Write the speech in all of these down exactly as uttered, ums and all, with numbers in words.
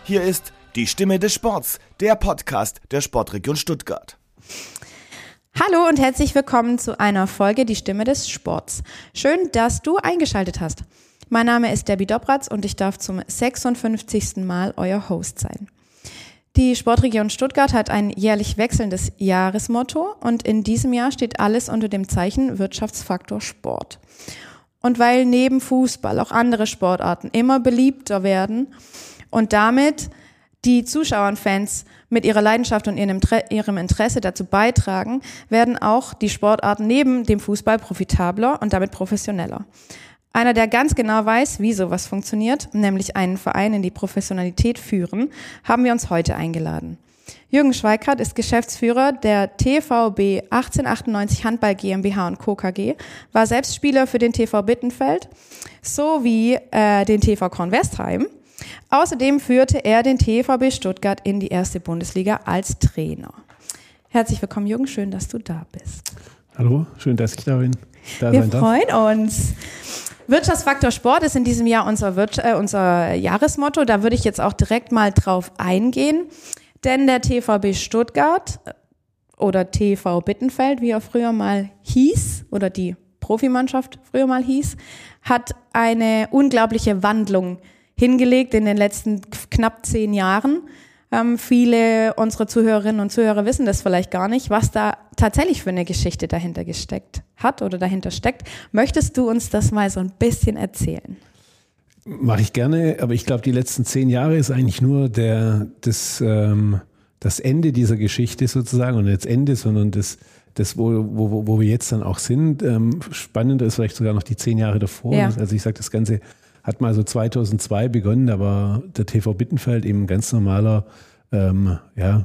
Hier ist die Stimme des Sports, der Podcast der Sportregion Stuttgart. Hallo und herzlich willkommen zu einer Folge Die Stimme des Sports. Schön, dass du eingeschaltet hast. Mein Name ist Debbie Dobratz und ich darf zum sechsundfünfzigsten Mal euer Host sein. Die Sportregion Stuttgart hat ein jährlich wechselndes Jahresmotto und in diesem Jahr steht alles unter dem Zeichen Wirtschaftsfaktor Sport. Und weil neben Fußball auch andere Sportarten immer beliebter werden und damit die Zuschauer und Fans mit ihrer Leidenschaft und ihrem Interesse dazu beitragen, werden auch die Sportarten neben dem Fußball profitabler und damit professioneller. Einer, der ganz genau weiß, wie sowas funktioniert, nämlich einen Verein in die Professionalität führen, haben wir uns heute eingeladen. Jürgen Schweikart ist Geschäftsführer der T V B achtzehnhundertachtundneunzig Handball GmbH und Co. K G, war selbst Spieler für den T V Bittenfeld sowie äh, den T V Kornwestheim. Außerdem führte er den T V B Stuttgart in die erste Bundesliga als Trainer. Herzlich willkommen, Jürgen, schön, dass du da bist. Hallo, schön, dass ich da bin. Da Wir freuen uns. Wirtschaftsfaktor Sport ist in diesem Jahr unser, Wirtschaft, äh, unser Jahresmotto. Da würde ich jetzt auch direkt mal drauf eingehen. Denn der T V B Stuttgart oder T V Bittenfeld, wie er früher mal hieß, oder die Profimannschaft früher mal hieß, hat eine unglaubliche Wandlung hingelegt in den letzten knapp zehn Jahren. Ähm, viele unserer Zuhörerinnen und Zuhörer wissen das vielleicht gar nicht, was da tatsächlich für eine Geschichte dahinter gesteckt hat oder dahinter steckt. Möchtest du uns das mal so ein bisschen erzählen? Mache ich gerne, aber ich glaube, die letzten zehn Jahre ist eigentlich nur der, das, ähm, das Ende dieser Geschichte sozusagen und nicht das Ende, sondern das, das wo, wo, wo wir jetzt dann auch sind. Ähm, spannender ist vielleicht sogar noch die zehn Jahre davor. Ja. Also ich sage, das Ganze hat mal so zweitausendzwei begonnen, da war der T V Bittenfeld eben ein ganz normaler ähm, ja,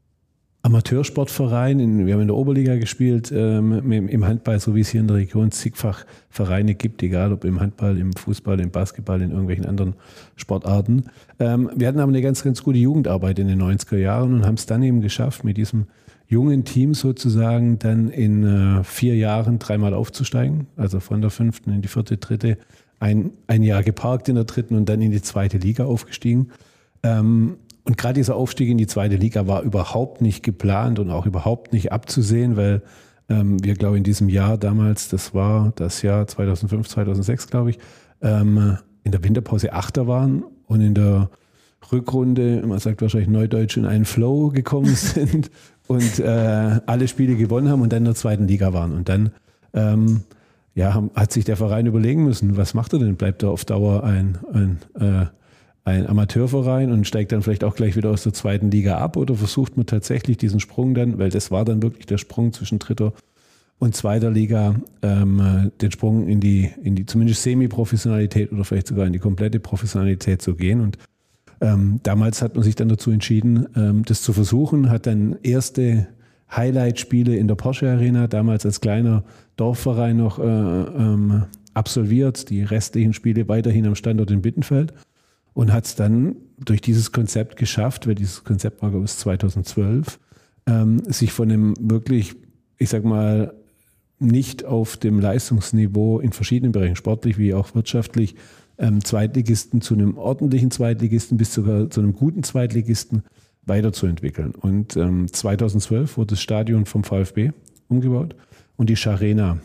Amateursportverein. In, wir haben in der Oberliga gespielt, ähm, im Handball, so wie es hier in der Region zigfach Vereine gibt, egal ob im Handball, im Fußball, im Basketball, in irgendwelchen anderen Sportarten. Ähm, wir hatten aber eine ganz, ganz gute Jugendarbeit in den neunziger Jahren und haben es dann eben geschafft, mit diesem jungen Team sozusagen dann in äh, vier Jahren dreimal aufzusteigen, also von der fünften in die vierte, dritte, ein, ein Jahr geparkt in der dritten und dann in die zweite Liga aufgestiegen. Ähm, Und gerade dieser Aufstieg in die zweite Liga war überhaupt nicht geplant und auch überhaupt nicht abzusehen, weil ähm, wir, glaube ich, in diesem Jahr damals, das war das Jahr zweitausendfünf, zweitausendsechs, glaube ich, ähm, in der Winterpause Achter waren und in der Rückrunde, man sagt wahrscheinlich Neudeutsch, in einen Flow gekommen sind und äh, alle Spiele gewonnen haben und dann in der zweiten Liga waren. Und dann ähm, ja, haben, hat sich der Verein überlegen müssen, was macht er denn? Bleibt er auf Dauer ein, ein äh, ein Amateurverein und steigt dann vielleicht auch gleich wieder aus der zweiten Liga ab oder versucht man tatsächlich diesen Sprung dann, weil das war dann wirklich der Sprung zwischen dritter und zweiter Liga, ähm, den Sprung in die, in die zumindest Semi-Professionalität oder vielleicht sogar in die komplette Professionalität zu gehen. Und ähm, damals hat man sich dann dazu entschieden, ähm, das zu versuchen, hat dann erste Highlight-Spiele in der Porsche Arena, damals als kleiner Dorfverein noch äh, ähm, absolviert, die restlichen Spiele weiterhin am Standort in Bittenfeld. Und hat es dann durch dieses Konzept geschafft, weil dieses Konzept war bis zweitausendzwölf, ähm, sich von einem wirklich, ich sag mal, nicht auf dem Leistungsniveau in verschiedenen Bereichen, sportlich wie auch wirtschaftlich, ähm, Zweitligisten zu einem ordentlichen Zweitligisten bis sogar zu einem guten Zweitligisten weiterzuentwickeln. Und ähm, zweitausendzwölf wurde das Stadion vom VfB umgebaut und die Scharena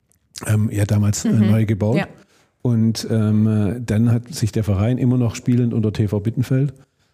ähm, ja damals mhm. äh, neu gebaut. Ja. Und ähm, dann hat sich der Verein immer noch spielend unter T V Bittenfeld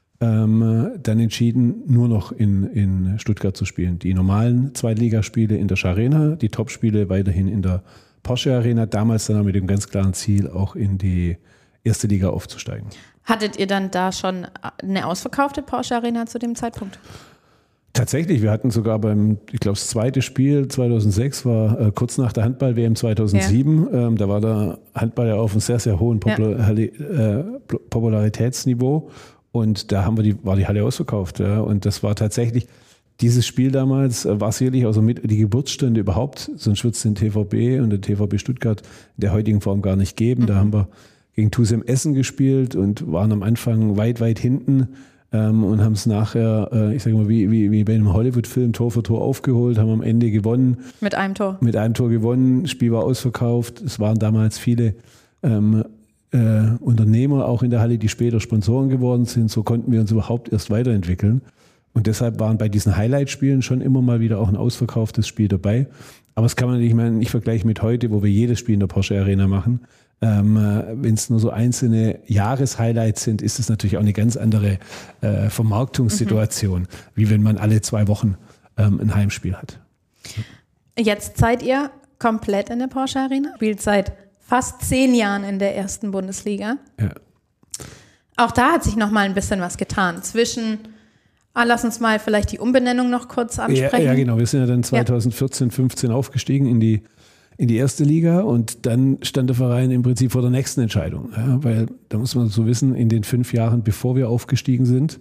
ähm, dann entschieden, nur noch in, in Stuttgart zu spielen. Die normalen Zweitligaspiele in der Scharena, die Topspiele weiterhin in der Porsche Arena, damals dann mit dem ganz klaren Ziel, auch in die erste Liga aufzusteigen. Hattet ihr dann da schon eine ausverkaufte Porsche Arena zu dem Zeitpunkt? Tatsächlich, wir hatten sogar beim, ich glaube, das zweite Spiel zweitausendsechs war äh, kurz nach der Handball-W M zweitausendsieben. Ja. Ähm, da war der Handball ja auf einem sehr, sehr hohen Popula- ja. äh, Popularitätsniveau. Und da haben wir die, war die Halle ausverkauft. Ja. Und das war tatsächlich, dieses Spiel damals äh, war sicherlich also mit die Geburtsstunde überhaupt. Sonst wird es den T V B und den T V B Stuttgart in der heutigen Form gar nicht geben. Mhm. Da haben wir gegen T U S M Essen gespielt und waren am Anfang weit, weit hinten. Ähm, und haben es nachher, äh, ich sage mal, wie, wie, wie bei einem Hollywood-Film Tor für Tor aufgeholt, haben am Ende gewonnen. Mit einem Tor. Mit einem Tor gewonnen, das Spiel war ausverkauft. Es waren damals viele ähm, äh, Unternehmer auch in der Halle, die später Sponsoren geworden sind. So konnten wir uns überhaupt erst weiterentwickeln. Und deshalb waren bei diesen Highlight-Spielen schon immer mal wieder auch ein ausverkauftes Spiel dabei. Aber das kann man nicht, ich meine, nicht vergleichen mit heute, wo wir jedes Spiel in der Porsche Arena machen. Ähm, wenn es nur so einzelne Jahreshighlights sind, ist es natürlich auch eine ganz andere äh, Vermarktungssituation, mhm. wie wenn man alle zwei Wochen ähm, ein Heimspiel hat. Jetzt seid ihr komplett in der Porsche Arena, spielt seit fast zehn Jahren in der ersten Bundesliga. Ja. Auch da hat sich noch mal ein bisschen was getan zwischen... Ah, lass uns mal vielleicht die Umbenennung noch kurz ansprechen. Ja, ja genau. Wir sind ja dann zweitausendvierzehn, fünfzehn aufgestiegen in die, in die erste Liga und dann stand der Verein im Prinzip vor der nächsten Entscheidung. Ja, weil da muss man so wissen, in den fünf Jahren, bevor wir aufgestiegen sind,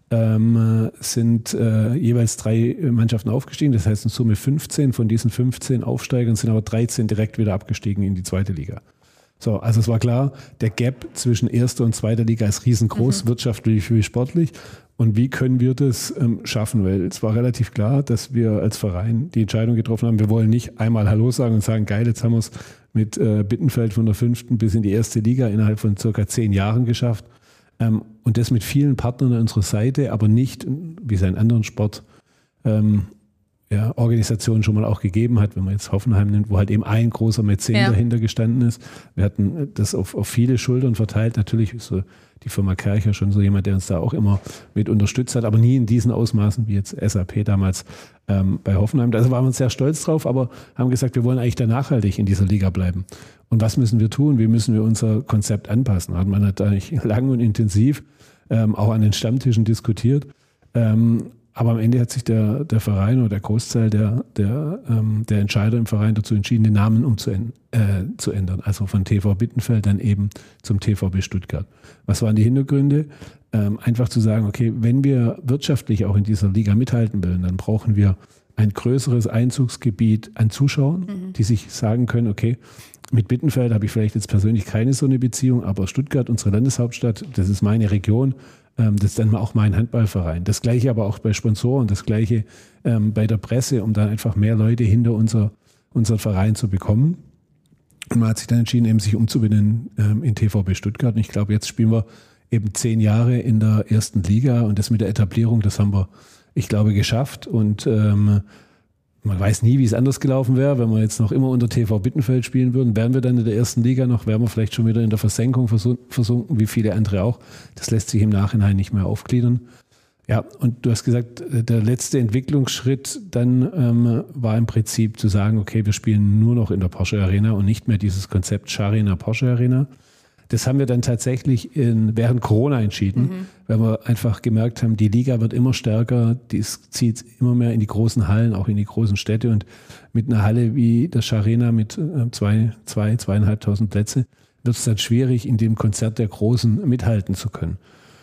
ähm, sind äh, jeweils drei Mannschaften aufgestiegen. Das heißt in Summe fünfzehn. Von diesen fünfzehn Aufsteigern sind aber dreizehn direkt wieder abgestiegen in die zweite Liga. So, also es war klar, der Gap zwischen erster und zweiter Liga ist riesengroß, mhm. wirtschaftlich wie sportlich. Und wie können wir das ähm, schaffen? Weil es war relativ klar, dass wir als Verein die Entscheidung getroffen haben, wir wollen nicht einmal Hallo sagen und sagen, geil, jetzt haben wir es mit äh, Bittenfeld von der fünften bis in die erste Liga innerhalb von circa zehn Jahren geschafft. Ähm, und das mit vielen Partnern an unserer Seite, aber nicht, wie es in anderen Sport ähm, ja, Organisationen schon mal auch gegeben hat, wenn man jetzt Hoffenheim nimmt, wo halt eben ein großer Mäzen ja. dahinter gestanden ist. Wir hatten das auf, auf viele Schultern verteilt. Natürlich ist so die Firma Kercher schon so jemand, der uns da auch immer mit unterstützt hat, aber nie in diesen Ausmaßen wie jetzt S A P damals ähm, bei Hoffenheim. Da waren wir sehr stolz drauf, aber haben gesagt, wir wollen eigentlich da nachhaltig in dieser Liga bleiben. Und was müssen wir tun? Wie müssen wir unser Konzept anpassen? Hat man hat eigentlich lang und intensiv ähm, auch an den Stammtischen diskutiert. Ähm, Aber am Ende hat sich der, der Verein oder der Großteil der, der, ähm, der Entscheider im Verein dazu entschieden, den Namen umzuändern, äh, zu ändern. Also von T V Bittenfeld dann eben zum T V B Stuttgart. Was waren die Hintergründe? Ähm, einfach zu sagen, okay, wenn wir wirtschaftlich auch in dieser Liga mithalten wollen, dann brauchen wir ein größeres Einzugsgebiet an Zuschauern, mhm. die sich sagen können, okay, mit Bittenfeld habe ich vielleicht jetzt persönlich keine so eine Beziehung, aber Stuttgart, unsere Landeshauptstadt, das ist meine Region. Das ist dann auch mein Handballverein. Das Gleiche aber auch bei Sponsoren, das Gleiche ähm, bei der Presse, um dann einfach mehr Leute hinter unser, unseren Verein zu bekommen. Und man hat sich dann entschieden, eben sich umzubenennen ähm, in T V B Stuttgart. Und ich glaube, jetzt spielen wir eben zehn Jahre in der ersten Liga und das mit der Etablierung, das haben wir, ich glaube, geschafft. Und ähm, man weiß nie, wie es anders gelaufen wäre. Wenn wir jetzt noch immer unter T V Bittenfeld spielen würden, wären wir dann in der ersten Liga noch, wären wir vielleicht schon wieder in der Versenkung versunken, wie viele andere auch. Das lässt sich im Nachhinein nicht mehr aufgliedern. Ja, und du hast gesagt, der letzte Entwicklungsschritt dann ähm, war im Prinzip zu sagen, okay, wir spielen nur noch in der Porsche Arena und nicht mehr dieses Konzept Scharena Porsche Arena. Das haben wir dann tatsächlich in, während Corona entschieden, mhm. weil wir einfach gemerkt haben, die Liga wird immer stärker, die zieht immer mehr in die großen Hallen, auch in die großen Städte und mit einer Halle wie der Scharena mit äh, zwei, zwei, zweieinhalbtausend Plätze wird es dann schwierig, in dem Konzert der Großen mithalten zu können.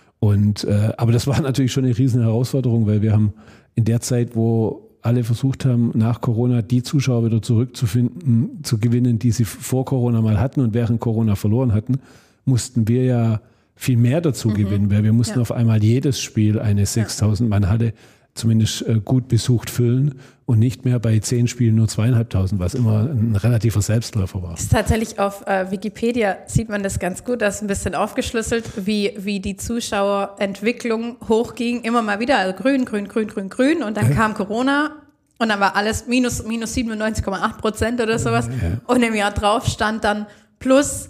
Und äh, aber das war natürlich schon eine riesen Herausforderung, weil wir haben in der Zeit, wo alle versucht haben, nach Corona die Zuschauer wieder zurückzufinden, zu gewinnen, die sie vor Corona mal hatten und während Corona verloren hatten, mussten wir ja viel mehr dazu mhm. gewinnen, weil wir mussten ja. auf einmal jedes Spiel eine sechstausend Mann Halle zumindest äh, gut besucht füllen und nicht mehr bei zehn Spielen nur zweieinhalbtausend, was immer ein relativer Selbstläufer war. Ist tatsächlich auf äh, Wikipedia sieht man das ganz gut, das ist ein bisschen aufgeschlüsselt, wie, wie die Zuschauerentwicklung hochging, immer mal wieder, also grün, grün, grün, grün, grün und dann ja. kam Corona und dann war alles minus, minus siebenundneunzig Komma acht Prozent oder sowas ja. und im Jahr drauf stand dann plus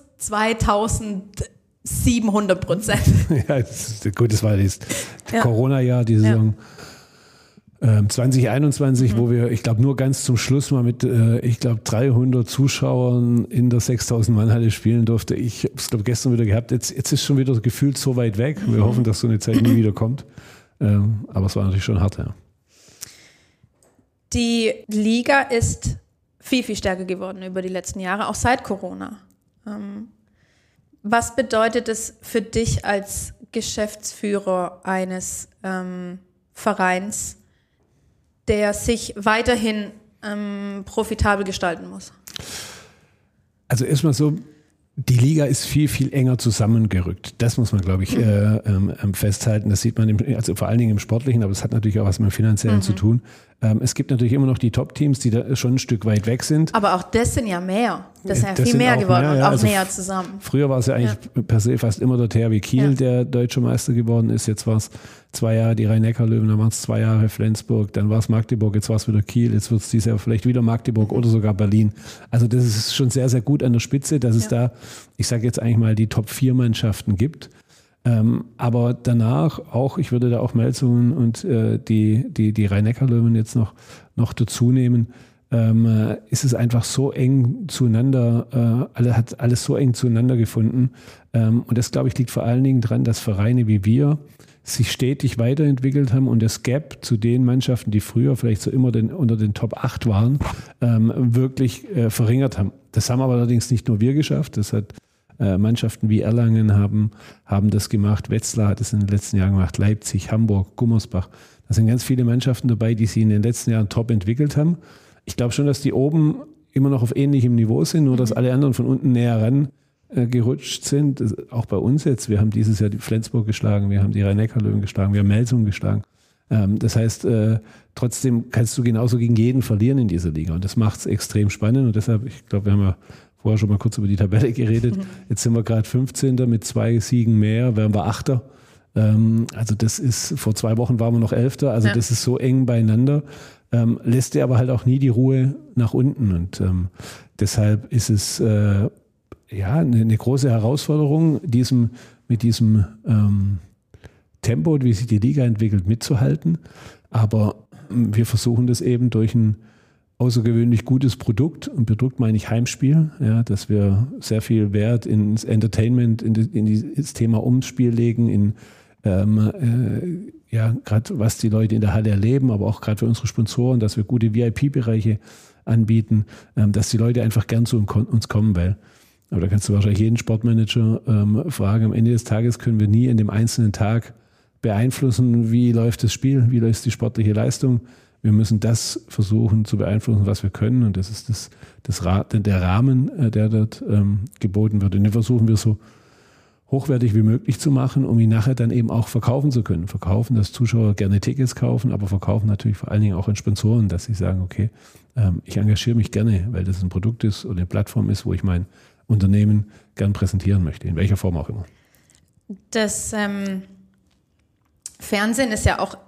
zweitausendsiebenhundert Prozent. Ja, das ist, gut, das war das ja. Corona-Jahr, die Saison. Ja. zwanzig einundzwanzig, mhm. wo wir, ich glaube, nur ganz zum Schluss mal mit, äh, ich glaube, dreihundert Zuschauern in der sechstausend Mann Halle spielen durfte. Ich habe es, glaube gestern wieder gehabt. Jetzt, jetzt ist schon wieder gefühlt so weit weg. Wir mhm. hoffen, dass so eine Zeit nie wieder kommt. Ähm, aber es war natürlich schon hart, ja. Die Liga ist viel, viel stärker geworden über die letzten Jahre, auch seit Corona. Ähm, was bedeutet es für dich als Geschäftsführer eines ähm, Vereins, der sich weiterhin ähm, profitabel gestalten muss? Also erstmal so, die Liga ist viel, viel enger zusammengerückt. Das muss man, glaube ich, äh, ähm, festhalten. Das sieht man im, also vor allen Dingen im Sportlichen, aber das hat natürlich auch was mit dem Finanziellen mhm. zu tun. Ähm, es gibt natürlich immer noch die Top-Teams, die da schon ein Stück weit weg sind. Aber auch das sind ja mehr. Das sind ja Das viel sind mehr auch geworden mehr, und ja. auch Also näher zusammen. Früher war es ja eigentlich ja. per se fast immer der T H W Kiel, Ja. der deutscher Meister geworden ist. Jetzt war es zwei Jahre die Rhein-Neckar-Löwen, dann waren es zwei Jahre Flensburg, dann war es Magdeburg, jetzt war es wieder Kiel, jetzt wird es dieses Jahr vielleicht wieder Magdeburg mhm. oder sogar Berlin. Also das ist schon sehr, sehr gut an der Spitze, dass es ja. da, ich sage jetzt eigentlich mal, die Top vier Mannschaften gibt. Ähm, aber danach auch, ich würde da auch Melsungen und äh, die, die, die Rhein-Neckar-Löwen jetzt noch, noch dazu nehmen, ähm, äh, ist es einfach so eng zueinander, äh, alle, hat alles so eng zueinander gefunden. Ähm, und das, glaube ich, liegt vor allen Dingen daran, dass Vereine wie wir sich stetig weiterentwickelt haben und das Gap zu den Mannschaften, die früher vielleicht so immer den, unter den Top acht waren, ähm, wirklich äh, verringert haben. Das haben aber allerdings nicht nur wir geschafft, das hat Mannschaften wie Erlangen haben, haben das gemacht, Wetzlar hat es in den letzten Jahren gemacht, Leipzig, Hamburg, Gummersbach. Da sind ganz viele Mannschaften dabei, die sich in den letzten Jahren top entwickelt haben. Ich glaube schon, dass die oben immer noch auf ähnlichem Niveau sind, nur dass alle anderen von unten näher ran äh, gerutscht sind. Das, auch bei uns jetzt, wir haben dieses Jahr die Flensburg geschlagen, wir haben die Rhein-Neckar-Löwen geschlagen, wir haben Melsungen geschlagen. Ähm, das heißt, äh, trotzdem kannst du genauso gegen jeden verlieren in dieser Liga und das macht es extrem spannend und deshalb, ich glaube, wir haben ja vorher schon mal kurz über die Tabelle geredet. Jetzt sind wir gerade fünfzehnter mit zwei Siegen mehr, wären wir Achter. Ähm, also das ist, vor zwei Wochen waren wir noch Elfter, also ja. das ist so eng beieinander. Ähm, lässt dir aber halt auch nie die Ruhe nach unten und ähm, deshalb ist es äh, ja eine, eine große Herausforderung, diesem, mit diesem ähm, Tempo, wie sich die Liga entwickelt, mitzuhalten. Aber wir versuchen das eben durch ein außergewöhnlich gutes Produkt, und Produkt meine ich Heimspiel, ja, dass wir sehr viel Wert ins Entertainment, in, die, in das Thema Umspiel legen, in ähm, äh, ja, gerade was die Leute in der Halle erleben, aber auch gerade für unsere Sponsoren, dass wir gute V I P-Bereiche anbieten, ähm, dass die Leute einfach gern zu uns kommen, weil, aber da kannst du wahrscheinlich jeden Sportmanager ähm, fragen, am Ende des Tages können wir nie in dem einzelnen Tag beeinflussen, wie läuft das Spiel, wie läuft die sportliche Leistung. Wir müssen das versuchen zu beeinflussen, was wir können. Und das ist das, das, der Rahmen, der dort ähm, geboten wird. Und den versuchen wir so hochwertig wie möglich zu machen, um ihn nachher dann eben auch verkaufen zu können. Verkaufen, dass Zuschauer gerne Tickets kaufen, aber verkaufen natürlich vor allen Dingen auch an Sponsoren, dass sie sagen, okay, ähm, ich engagiere mich gerne, weil das ein Produkt ist oder eine Plattform ist, wo ich mein Unternehmen gern präsentieren möchte, in welcher Form auch immer. Das ähm, Fernsehen ist ja auch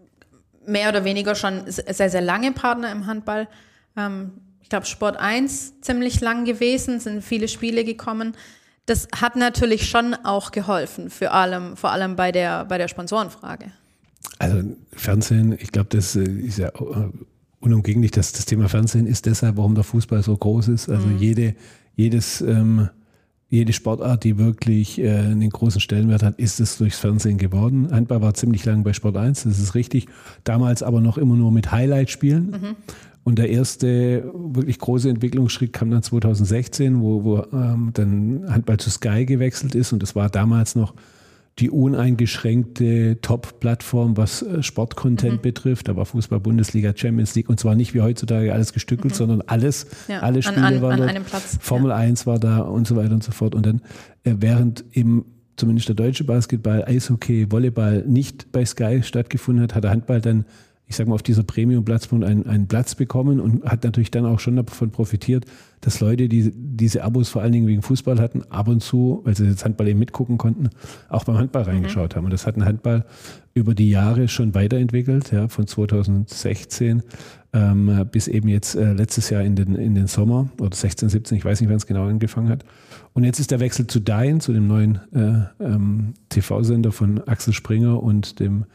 mehr oder weniger schon sehr, sehr lange Partner im Handball. Ähm, ich glaube, Sport eins ziemlich lang gewesen, sind viele Spiele gekommen. Das hat natürlich schon auch geholfen, für allem, vor allem bei der, bei der Sponsorenfrage. Also Fernsehen, ich glaube, das ist ja unumgänglich, dass das Thema Fernsehen ist deshalb, warum der Fußball so groß ist. Also mhm. jede, jedes, ähm, jede Sportart, die wirklich äh, einen großen Stellenwert hat, ist es durchs Fernsehen geworden. Handball war ziemlich lang bei Sport eins, das ist richtig. Damals aber noch immer nur mit Highlight-Spielen. Mhm. Und der erste wirklich große Entwicklungsschritt kam dann zwanzig sechzehn, wo, wo ähm, dann Handball zu Sky gewechselt ist. Und das war damals noch die uneingeschränkte Top-Plattform, was äh, Sportcontent mhm. betrifft. Da war Fußball, Bundesliga, Champions League und zwar nicht wie heutzutage alles gestückelt, mhm. sondern alles, ja, alle Spiele an, an, waren an einem Platz. Formel ja. eins war da und so weiter und so fort. Und dann äh, während eben zumindest der deutsche Basketball, Eishockey, Volleyball nicht bei Sky stattgefunden hat, hat der Handball dann, ich sage mal, auf dieser Premium-Plattform einen, einen Platz bekommen und hat natürlich dann auch schon davon profitiert, dass Leute, die diese Abos vor allen Dingen wegen Fußball hatten, ab und zu, weil sie jetzt Handball eben mitgucken konnten, auch beim Handball reingeschaut mhm. haben. Und das hat ein Handball über die Jahre schon weiterentwickelt, ja, von zwanzig sechzehn ähm, bis eben jetzt äh, letztes Jahr in den, in den Sommer oder sechzehn, siebzehn, ich weiß nicht, wann es genau angefangen hat. Und jetzt ist der Wechsel zu Dine, zu dem neuen äh, ähm, T V-Sender von Axel Springer und dem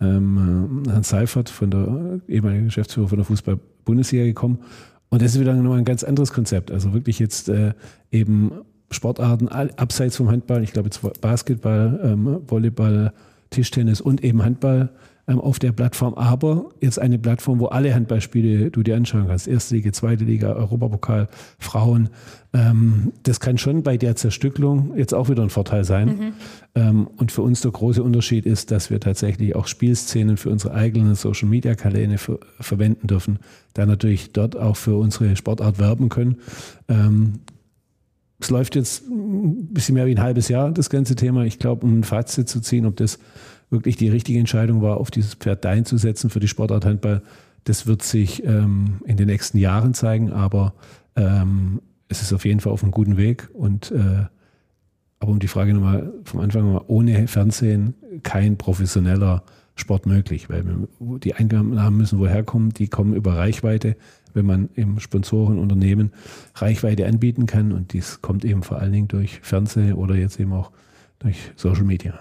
Ähm, Herrn Seifert von der ehemaligen Geschäftsführer von der Fußball-Bundesliga gekommen. Und das ist wieder nochmal ein ganz anderes Konzept. Also wirklich jetzt äh, eben Sportarten abseits vom Handball, ich glaube jetzt Basketball, ähm, Volleyball, Tischtennis und eben Handball ähm, auf der Plattform. Aber jetzt eine Plattform, wo alle Handballspiele du dir anschauen kannst. Erste Liga, zweite Liga, Europapokal, Frauen. Ähm, das kann schon bei der Zerstückelung jetzt auch wieder ein Vorteil sein. Mhm. Ähm, und für uns der große Unterschied ist, dass wir tatsächlich auch Spielszenen für unsere eigenen Social-Media-Kanäle ver- verwenden dürfen, da natürlich dort auch für unsere Sportart werben können. Ähm, es läuft jetzt ein bisschen mehr wie ein halbes Jahr, das ganze Thema. Ich glaube, um ein Fazit zu ziehen, ob das wirklich die richtige Entscheidung war, auf dieses Pferd Dine zu setzen für die Sportart Handball, das wird sich ähm, in den nächsten Jahren zeigen, aber ähm, es ist auf jeden Fall auf einem guten Weg. Und äh, aber um die Frage nochmal vom Anfang nochmal, ohne Fernsehen kein professioneller Sport möglich, weil wir, die Einnahmen müssen woher kommen, die kommen über Reichweite, wenn man im Sponsorenunternehmen Reichweite anbieten kann, und dies kommt eben vor allen Dingen durch Fernsehen oder jetzt eben auch durch Social Media.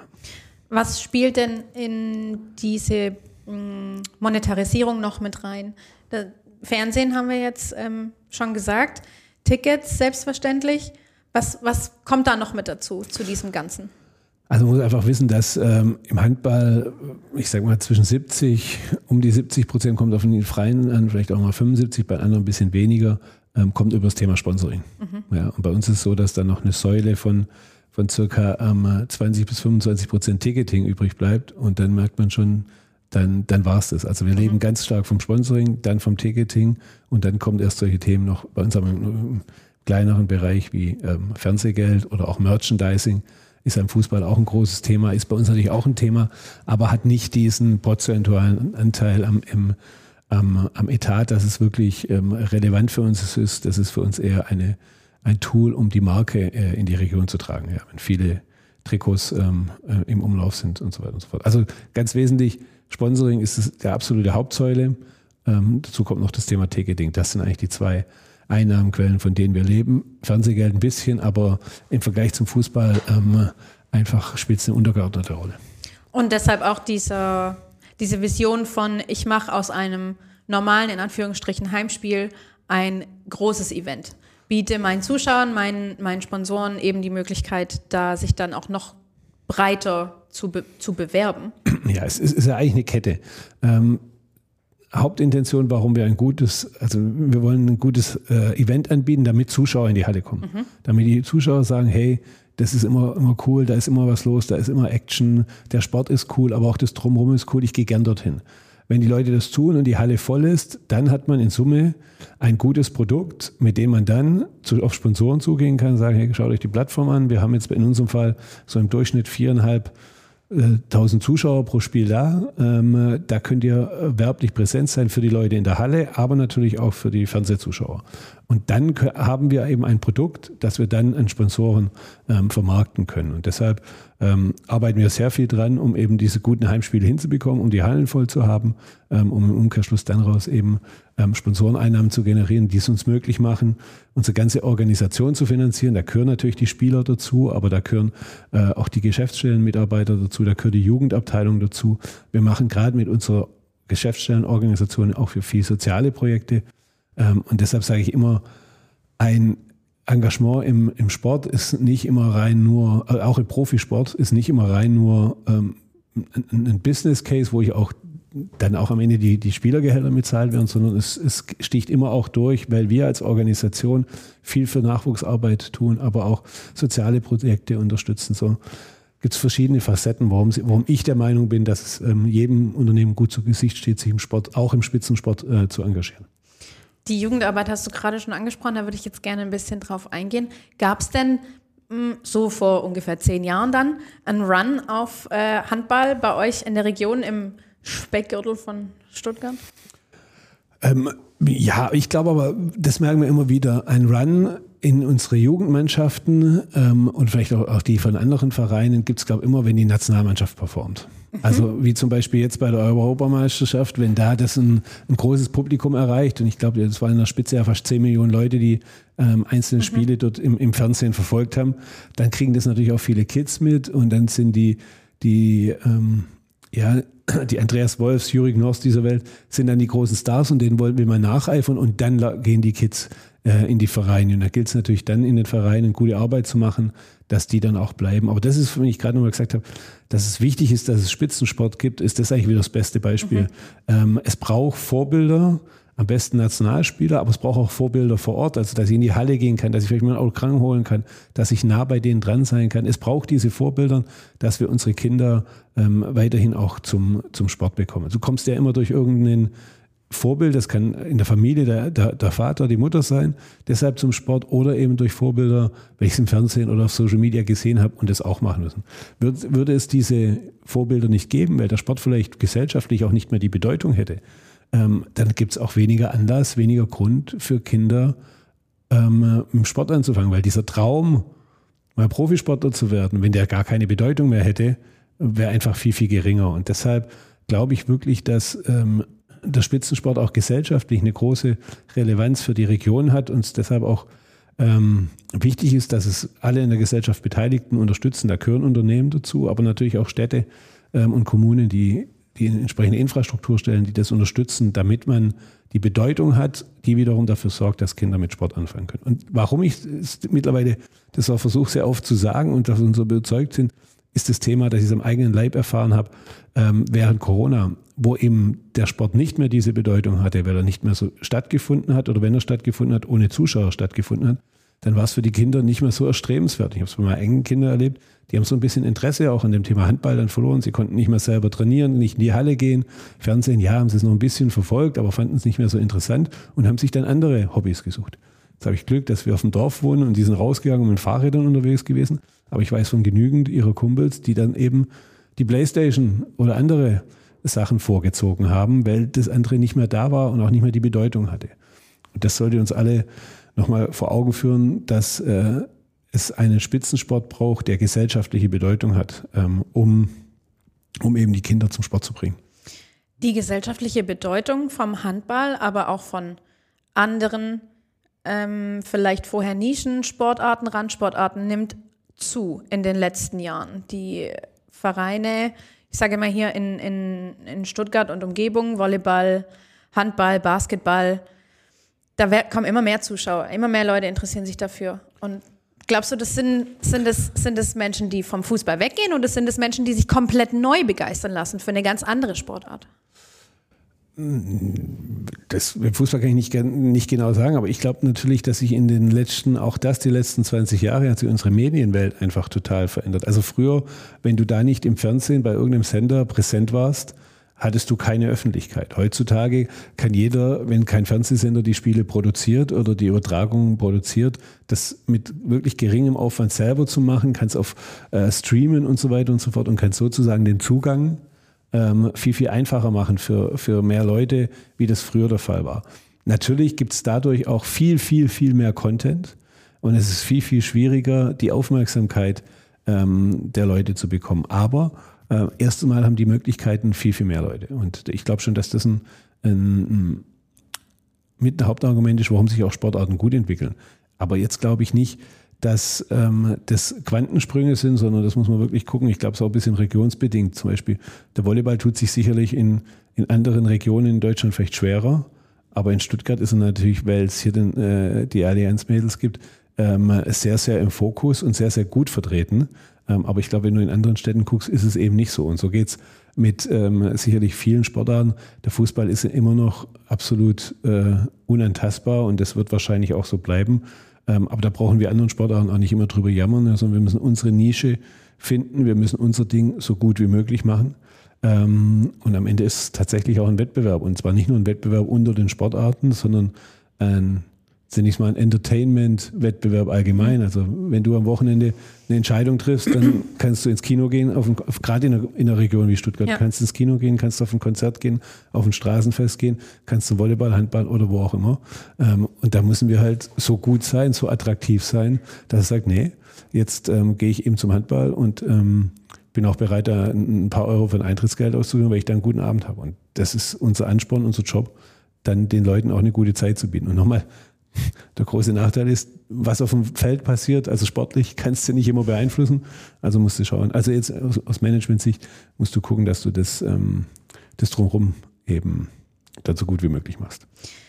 Was spielt denn in diese mh, Monetarisierung noch mit rein? Das Fernsehen haben wir jetzt ähm, schon gesagt, Tickets selbstverständlich. Was, was kommt da noch mit dazu, zu diesem Ganzen? Also man muss einfach wissen, dass ähm, im Handball, ich sag mal zwischen siebzig, um die siebzig Prozent kommt auf den Freien an, vielleicht auch mal fünfundsiebzig, bei anderen ein bisschen weniger, ähm, kommt über das Thema Sponsoring. Mhm. Ja, und bei uns ist es so, dass dann noch eine Säule von, von circa ähm, zwanzig bis fünfundzwanzig Prozent Ticketing übrig bleibt, und dann merkt man schon, dann, dann war es das. Also wir mhm. leben ganz stark vom Sponsoring, dann vom Ticketing, und dann kommt erst solche Themen noch bei uns im kleineren Bereich wie ähm, Fernsehgeld oder auch Merchandising. Ist am Fußball auch ein großes Thema, ist bei uns natürlich auch ein Thema, aber hat nicht diesen prozentualen Anteil am, im, am, am Etat, dass es wirklich ähm, relevant für uns ist. Das ist für uns eher eine, ein Tool, um die Marke äh, in die Region zu tragen. Ja, wenn viele Trikots ähm, äh, im Umlauf sind und so weiter und so fort. Also ganz wesentlich, Sponsoring ist das, der absolute Hauptsäule. Ähm, dazu kommt noch das Thema Ticketing. Das sind eigentlich die zwei Einnahmenquellen, von denen wir leben. Fernsehgeld ein bisschen, aber im Vergleich zum Fußball ähm, einfach spielt es eine untergeordnete Rolle. Und deshalb auch diese, diese Vision von, ich mache aus einem normalen, in Anführungsstrichen, Heimspiel ein großes Event. Biete meinen Zuschauern, meinen, meinen Sponsoren eben die Möglichkeit, da sich dann auch noch breiter zu, be, zu bewerben. Ja, es ist, ist ja eigentlich eine Kette. Ähm, Hauptintention, warum wir ein gutes, also wir wollen ein gutes äh, Event anbieten, damit Zuschauer in die Halle kommen. Mhm. Damit die Zuschauer sagen, hey, das ist immer, immer cool, da ist immer was los, da ist immer Action, der Sport ist cool, aber auch das Drumherum ist cool, ich gehe gern dorthin. Wenn die Leute das tun und die Halle voll ist, dann hat man in Summe ein gutes Produkt, mit dem man dann zu, auf Sponsoren zugehen kann, sagen, hey, schaut euch die Plattform an, wir haben jetzt in unserem Fall so im Durchschnitt viereinhalb tausend Zuschauer pro Spiel da. Ähm, da könnt ihr werblich präsent sein für die Leute in der Halle, aber natürlich auch für die Fernsehzuschauer. Und dann k- haben wir eben ein Produkt, das wir dann an Sponsoren ähm, vermarkten können. Und deshalb ähm, arbeiten wir sehr viel dran, um eben diese guten Heimspiele hinzubekommen, um die Hallen voll zu haben, ähm, um im Umkehrschluss dann raus eben ähm, Sponsoreneinnahmen zu generieren, die es uns möglich machen, unsere ganze Organisation zu finanzieren. Da gehören natürlich die Spieler dazu, aber da gehören äh, auch die Geschäftsstellenmitarbeiter dazu, da gehört die Jugendabteilung dazu. Wir machen gerade mit unserer Geschäftsstellenorganisation auch für viel soziale Projekte. Ähm, und deshalb sage ich immer, ein Engagement im, im Sport ist nicht immer rein nur, auch im Profisport ist nicht immer rein nur ähm, ein, ein Business Case, wo ich auch dann auch am Ende die, die Spielergehälter mitzahlt werden, sondern es, es sticht immer auch durch, weil wir als Organisation viel für Nachwuchsarbeit tun, aber auch soziale Projekte unterstützen. So gibt es verschiedene Facetten, warum, sie, warum ich der Meinung bin, dass es ähm, jedem Unternehmen gut zu Gesicht steht, sich im Sport, auch im Spitzensport äh, zu engagieren. Die Jugendarbeit hast du gerade schon angesprochen, da würde ich jetzt gerne ein bisschen drauf eingehen. Gab es denn mh, so vor ungefähr zehn Jahren dann einen Run auf äh, Handball bei euch in der Region im Speckgürtel von Stuttgart? Ähm, ja, ich glaube aber, das merken wir immer wieder, ein Run in unsere Jugendmannschaften ähm, und vielleicht auch, auch die von anderen Vereinen gibt es, glaube ich, immer, wenn die Nationalmannschaft performt. Mhm. Also wie zum Beispiel jetzt bei der Europameisterschaft, wenn da das ein, ein großes Publikum erreicht, und ich glaube, das waren in der Spitze ja fast zehn Millionen Leute, die ähm, einzelne mhm. Spiele dort im, im Fernsehen verfolgt haben, dann kriegen das natürlich auch viele Kids mit, und dann sind die, die ähm, ja, die Andreas Wolfs, Juri Knorrs dieser Welt sind dann die großen Stars, und denen wollen wir mal nacheifern, und dann gehen die Kids äh, in die Vereine. Und da gilt es natürlich dann in den Vereinen gute Arbeit zu machen, dass die dann auch bleiben. Aber das ist, wenn ich gerade nochmal gesagt habe, dass es wichtig ist, dass es Spitzensport gibt, ist das eigentlich wieder das beste Beispiel. Mhm. Ähm, es braucht Vorbilder, am besten Nationalspieler, aber es braucht auch Vorbilder vor Ort, also dass ich in die Halle gehen kann, dass ich vielleicht mal ein Autogramm holen kann, dass ich nah bei denen dran sein kann. Es braucht diese Vorbilder, dass wir unsere Kinder ähm, weiterhin auch zum, zum Sport bekommen. Du kommst ja immer durch irgendein Vorbild, das kann in der Familie der, der, der Vater, die Mutter sein, deshalb zum Sport, oder eben durch Vorbilder, wenn ich es im Fernsehen oder auf Social Media gesehen habe und das auch machen müssen. Würde, würde es diese Vorbilder nicht geben, weil der Sport vielleicht gesellschaftlich auch nicht mehr die Bedeutung hätte, ähm, dann gibt es auch weniger Anlass, weniger Grund für Kinder, ähm, im Sport anzufangen, weil dieser Traum, mal Profisportler zu werden, wenn der gar keine Bedeutung mehr hätte, wäre einfach viel, viel geringer. Und deshalb glaube ich wirklich, dass ähm, der Spitzensport auch gesellschaftlich eine große Relevanz für die Region hat und es deshalb auch ähm, wichtig ist, dass es alle in der Gesellschaft Beteiligten unterstützen. Da gehören Unternehmen dazu, aber natürlich auch Städte ähm, und Kommunen, die die entsprechende Infrastruktur stellen, die das unterstützen, damit man die Bedeutung hat, die wiederum dafür sorgt, dass Kinder mit Sport anfangen können. Und warum ich es mittlerweile, das auch versuche sehr oft zu sagen und dass wir so überzeugt sind, ist das Thema, dass ich es am eigenen Leib erfahren habe, ähm, während Corona, wo eben der Sport nicht mehr diese Bedeutung hatte, weil er nicht mehr so stattgefunden hat oder wenn er stattgefunden hat, ohne Zuschauer stattgefunden hat, dann war es für die Kinder nicht mehr so erstrebenswert. Ich habe es bei meinen engen Kindern erlebt, die haben so ein bisschen Interesse auch an dem Thema Handball dann verloren. Sie konnten nicht mehr selber trainieren, nicht in die Halle gehen. Fernsehen, ja, haben sie es noch ein bisschen verfolgt, aber fanden es nicht mehr so interessant und haben sich dann andere Hobbys gesucht. Jetzt habe ich Glück, dass wir auf dem Dorf wohnen und die sind rausgegangen und mit Fahrrädern unterwegs gewesen. Aber ich weiß von genügend ihrer Kumpels, die dann eben die Playstation oder andere Sachen vorgezogen haben, weil das andere nicht mehr da war und auch nicht mehr die Bedeutung hatte. Und das sollte uns alle nochmal vor Augen führen, dass äh, es einen Spitzensport braucht, der gesellschaftliche Bedeutung hat, ähm, um, um eben die Kinder zum Sport zu bringen. Die gesellschaftliche Bedeutung vom Handball, aber auch von anderen, ähm, vielleicht vorher Nischensportarten, Randsportarten, nimmt zu in den letzten Jahren. Die Vereine, ich sage mal hier in, in, in Stuttgart und Umgebung, Volleyball, Handball, Basketball, da wär, kommen immer mehr Zuschauer, immer mehr Leute interessieren sich dafür. Und glaubst du, das sind, sind, das, sind das Menschen, die vom Fußball weggehen oder sind das Menschen, die sich komplett neu begeistern lassen für eine ganz andere Sportart? Das im Fußball kann ich nicht, nicht genau sagen, aber ich glaube natürlich, dass sich in den letzten, auch das die letzten zwanzig Jahre, hat sich unsere Medienwelt einfach total verändert. Also früher, wenn du da nicht im Fernsehen bei irgendeinem Sender präsent warst, hattest du keine Öffentlichkeit. Heutzutage kann jeder, wenn kein Fernsehsender die Spiele produziert oder die Übertragung produziert, das mit wirklich geringem Aufwand selber zu machen, kannst auf äh, streamen und so weiter und so fort und kannst sozusagen den Zugang ähm, viel, viel einfacher machen für, für mehr Leute, wie das früher der Fall war. Natürlich gibt es dadurch auch viel, viel, viel mehr Content und es ist viel, viel schwieriger, die Aufmerksamkeit ähm, der Leute zu bekommen. Aber Äh, erst einmal haben die Möglichkeiten viel, viel mehr Leute. Und ich glaube schon, dass das ein, ein, ein mit ein Hauptargument ist, warum sich auch Sportarten gut entwickeln. Aber jetzt glaube ich nicht, dass ähm, das Quantensprünge sind, sondern das muss man wirklich gucken. Ich glaube, es ist auch ein bisschen regionsbedingt. Zum Beispiel der Volleyball tut sich sicherlich in, in anderen Regionen in Deutschland vielleicht schwerer. Aber in Stuttgart ist er natürlich, weil es hier den, äh, die Allianz-Mädels gibt, ähm, sehr, sehr im Fokus und sehr, sehr gut vertreten. Aber ich glaube, wenn du in anderen Städten guckst, ist es eben nicht so. Und so geht's mit ähm, sicherlich vielen Sportarten. Der Fußball ist immer noch absolut äh, unantastbar und das wird wahrscheinlich auch so bleiben. Ähm, aber da brauchen wir anderen Sportarten auch nicht immer drüber jammern, sondern wir müssen unsere Nische finden. Wir müssen unser Ding so gut wie möglich machen. Ähm, und am Ende ist es tatsächlich auch ein Wettbewerb. Und zwar nicht nur ein Wettbewerb unter den Sportarten, sondern ein sind nicht mal ein Entertainment-Wettbewerb allgemein. Also wenn du am Wochenende eine Entscheidung triffst, dann kannst du ins Kino gehen, auf ein, auf, gerade in einer, in einer Region wie Stuttgart, ja. kannst du ins Kino gehen, kannst du auf ein Konzert gehen, auf ein Straßenfest gehen, kannst du Volleyball, Handball oder wo auch immer. Ähm, und da müssen wir halt so gut sein, so attraktiv sein, dass es sagt, nee, jetzt ähm, gehe ich eben zum Handball und ähm, bin auch bereit, da ein paar Euro für ein Eintrittsgeld auszugeben, weil ich da einen guten Abend habe. Und das ist unser Ansporn, unser Job, dann den Leuten auch eine gute Zeit zu bieten. Und nochmal, der große Nachteil ist, was auf dem Feld passiert, also sportlich kannst du nicht immer beeinflussen, also musst du schauen. Also jetzt aus, aus Management-Sicht musst du gucken, dass du das, ähm, das Drumherum eben dann so gut wie möglich machst.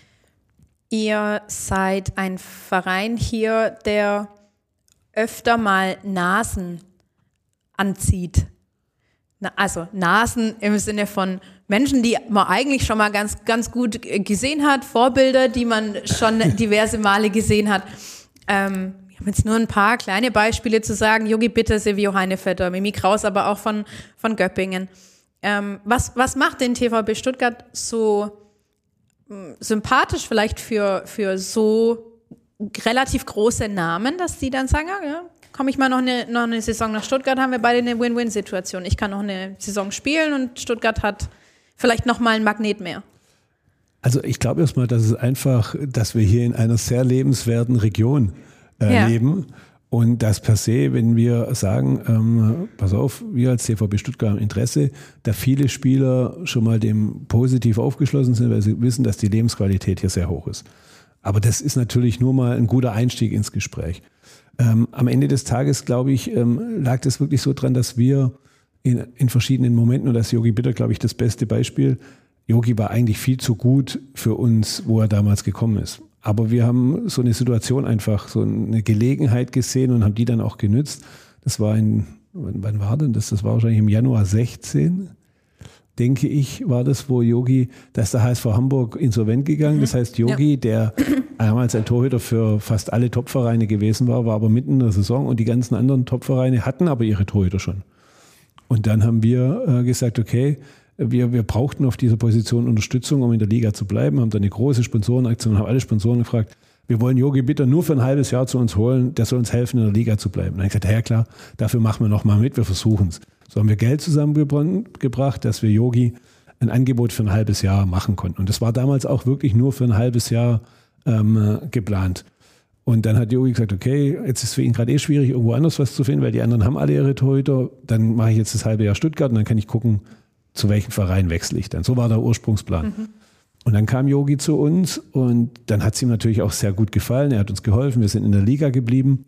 Ihr seid ein Verein hier, der öfter mal Nasen anzieht. Na, also Nasen im Sinne von Menschen, die man eigentlich schon mal ganz, ganz gut gesehen hat, Vorbilder, die man schon diverse Male gesehen hat. Ähm, ich habe jetzt nur ein paar kleine Beispiele zu sagen. Jogi Bitter, Silvio Heinevetter, Mimi Kraus, aber auch von, von Göppingen. Ähm, was, was macht den T V B Stuttgart so mh, sympathisch vielleicht für, für so relativ große Namen, dass die dann sagen, ja, ja komme ich mal noch eine, noch eine Saison nach Stuttgart, haben wir beide eine Win-Win-Situation. Ich kann noch eine Saison spielen und Stuttgart hat vielleicht noch mal ein Magnet mehr. Also ich glaube erstmal, dass es einfach, dass wir hier in einer sehr lebenswerten Region äh, ja. leben und dass per se, wenn wir sagen, ähm, pass auf, wir als T V B Stuttgart haben Interesse, da viele Spieler schon mal dem positiv aufgeschlossen sind, weil sie wissen, dass die Lebensqualität hier sehr hoch ist. Aber das ist natürlich nur mal ein guter Einstieg ins Gespräch. Ähm, am Ende des Tages, glaube ich, ähm, lag das wirklich so dran, dass wir in, in verschiedenen Momenten, und das ist Yogi Bitter, glaube ich, das beste Beispiel, Yogi war eigentlich viel zu gut für uns, wo er damals gekommen ist. Aber wir haben so eine Situation einfach, so eine Gelegenheit gesehen und haben die dann auch genützt. Das war in, wann war denn das? Das war wahrscheinlich im Januar sechzehn, denke ich, war das, wo Yogi, da ist der H S V Hamburg insolvent gegangen. Das heißt, Yogi, ja. der damals ein Torhüter für fast alle Topvereine gewesen war, war aber mitten in der Saison und die ganzen anderen Topvereine hatten aber ihre Torhüter schon. Und dann haben wir äh, gesagt, okay, Wir, wir brauchten auf dieser Position Unterstützung, um in der Liga zu bleiben, haben dann eine große Sponsorenaktion, haben alle Sponsoren gefragt, wir wollen Yogi Bitter nur für ein halbes Jahr zu uns holen, der soll uns helfen, in der Liga zu bleiben. Dann habe ich gesagt, ja klar, dafür machen wir nochmal mit, wir versuchen es. So haben wir Geld zusammengebracht, dass wir Yogi ein Angebot für ein halbes Jahr machen konnten. Und das war damals auch wirklich nur für ein halbes Jahr ähm, geplant. Und dann hat Yogi gesagt, okay, jetzt ist es für ihn gerade eh schwierig, irgendwo anders was zu finden, weil die anderen haben alle ihre Torhüter, dann mache ich jetzt das halbe Jahr Stuttgart und dann kann ich gucken, zu welchem Verein wechsle ich dann. So war der Ursprungsplan. Mhm. Und dann kam Yogi zu uns und dann hat es ihm natürlich auch sehr gut gefallen. Er hat uns geholfen, wir sind in der Liga geblieben.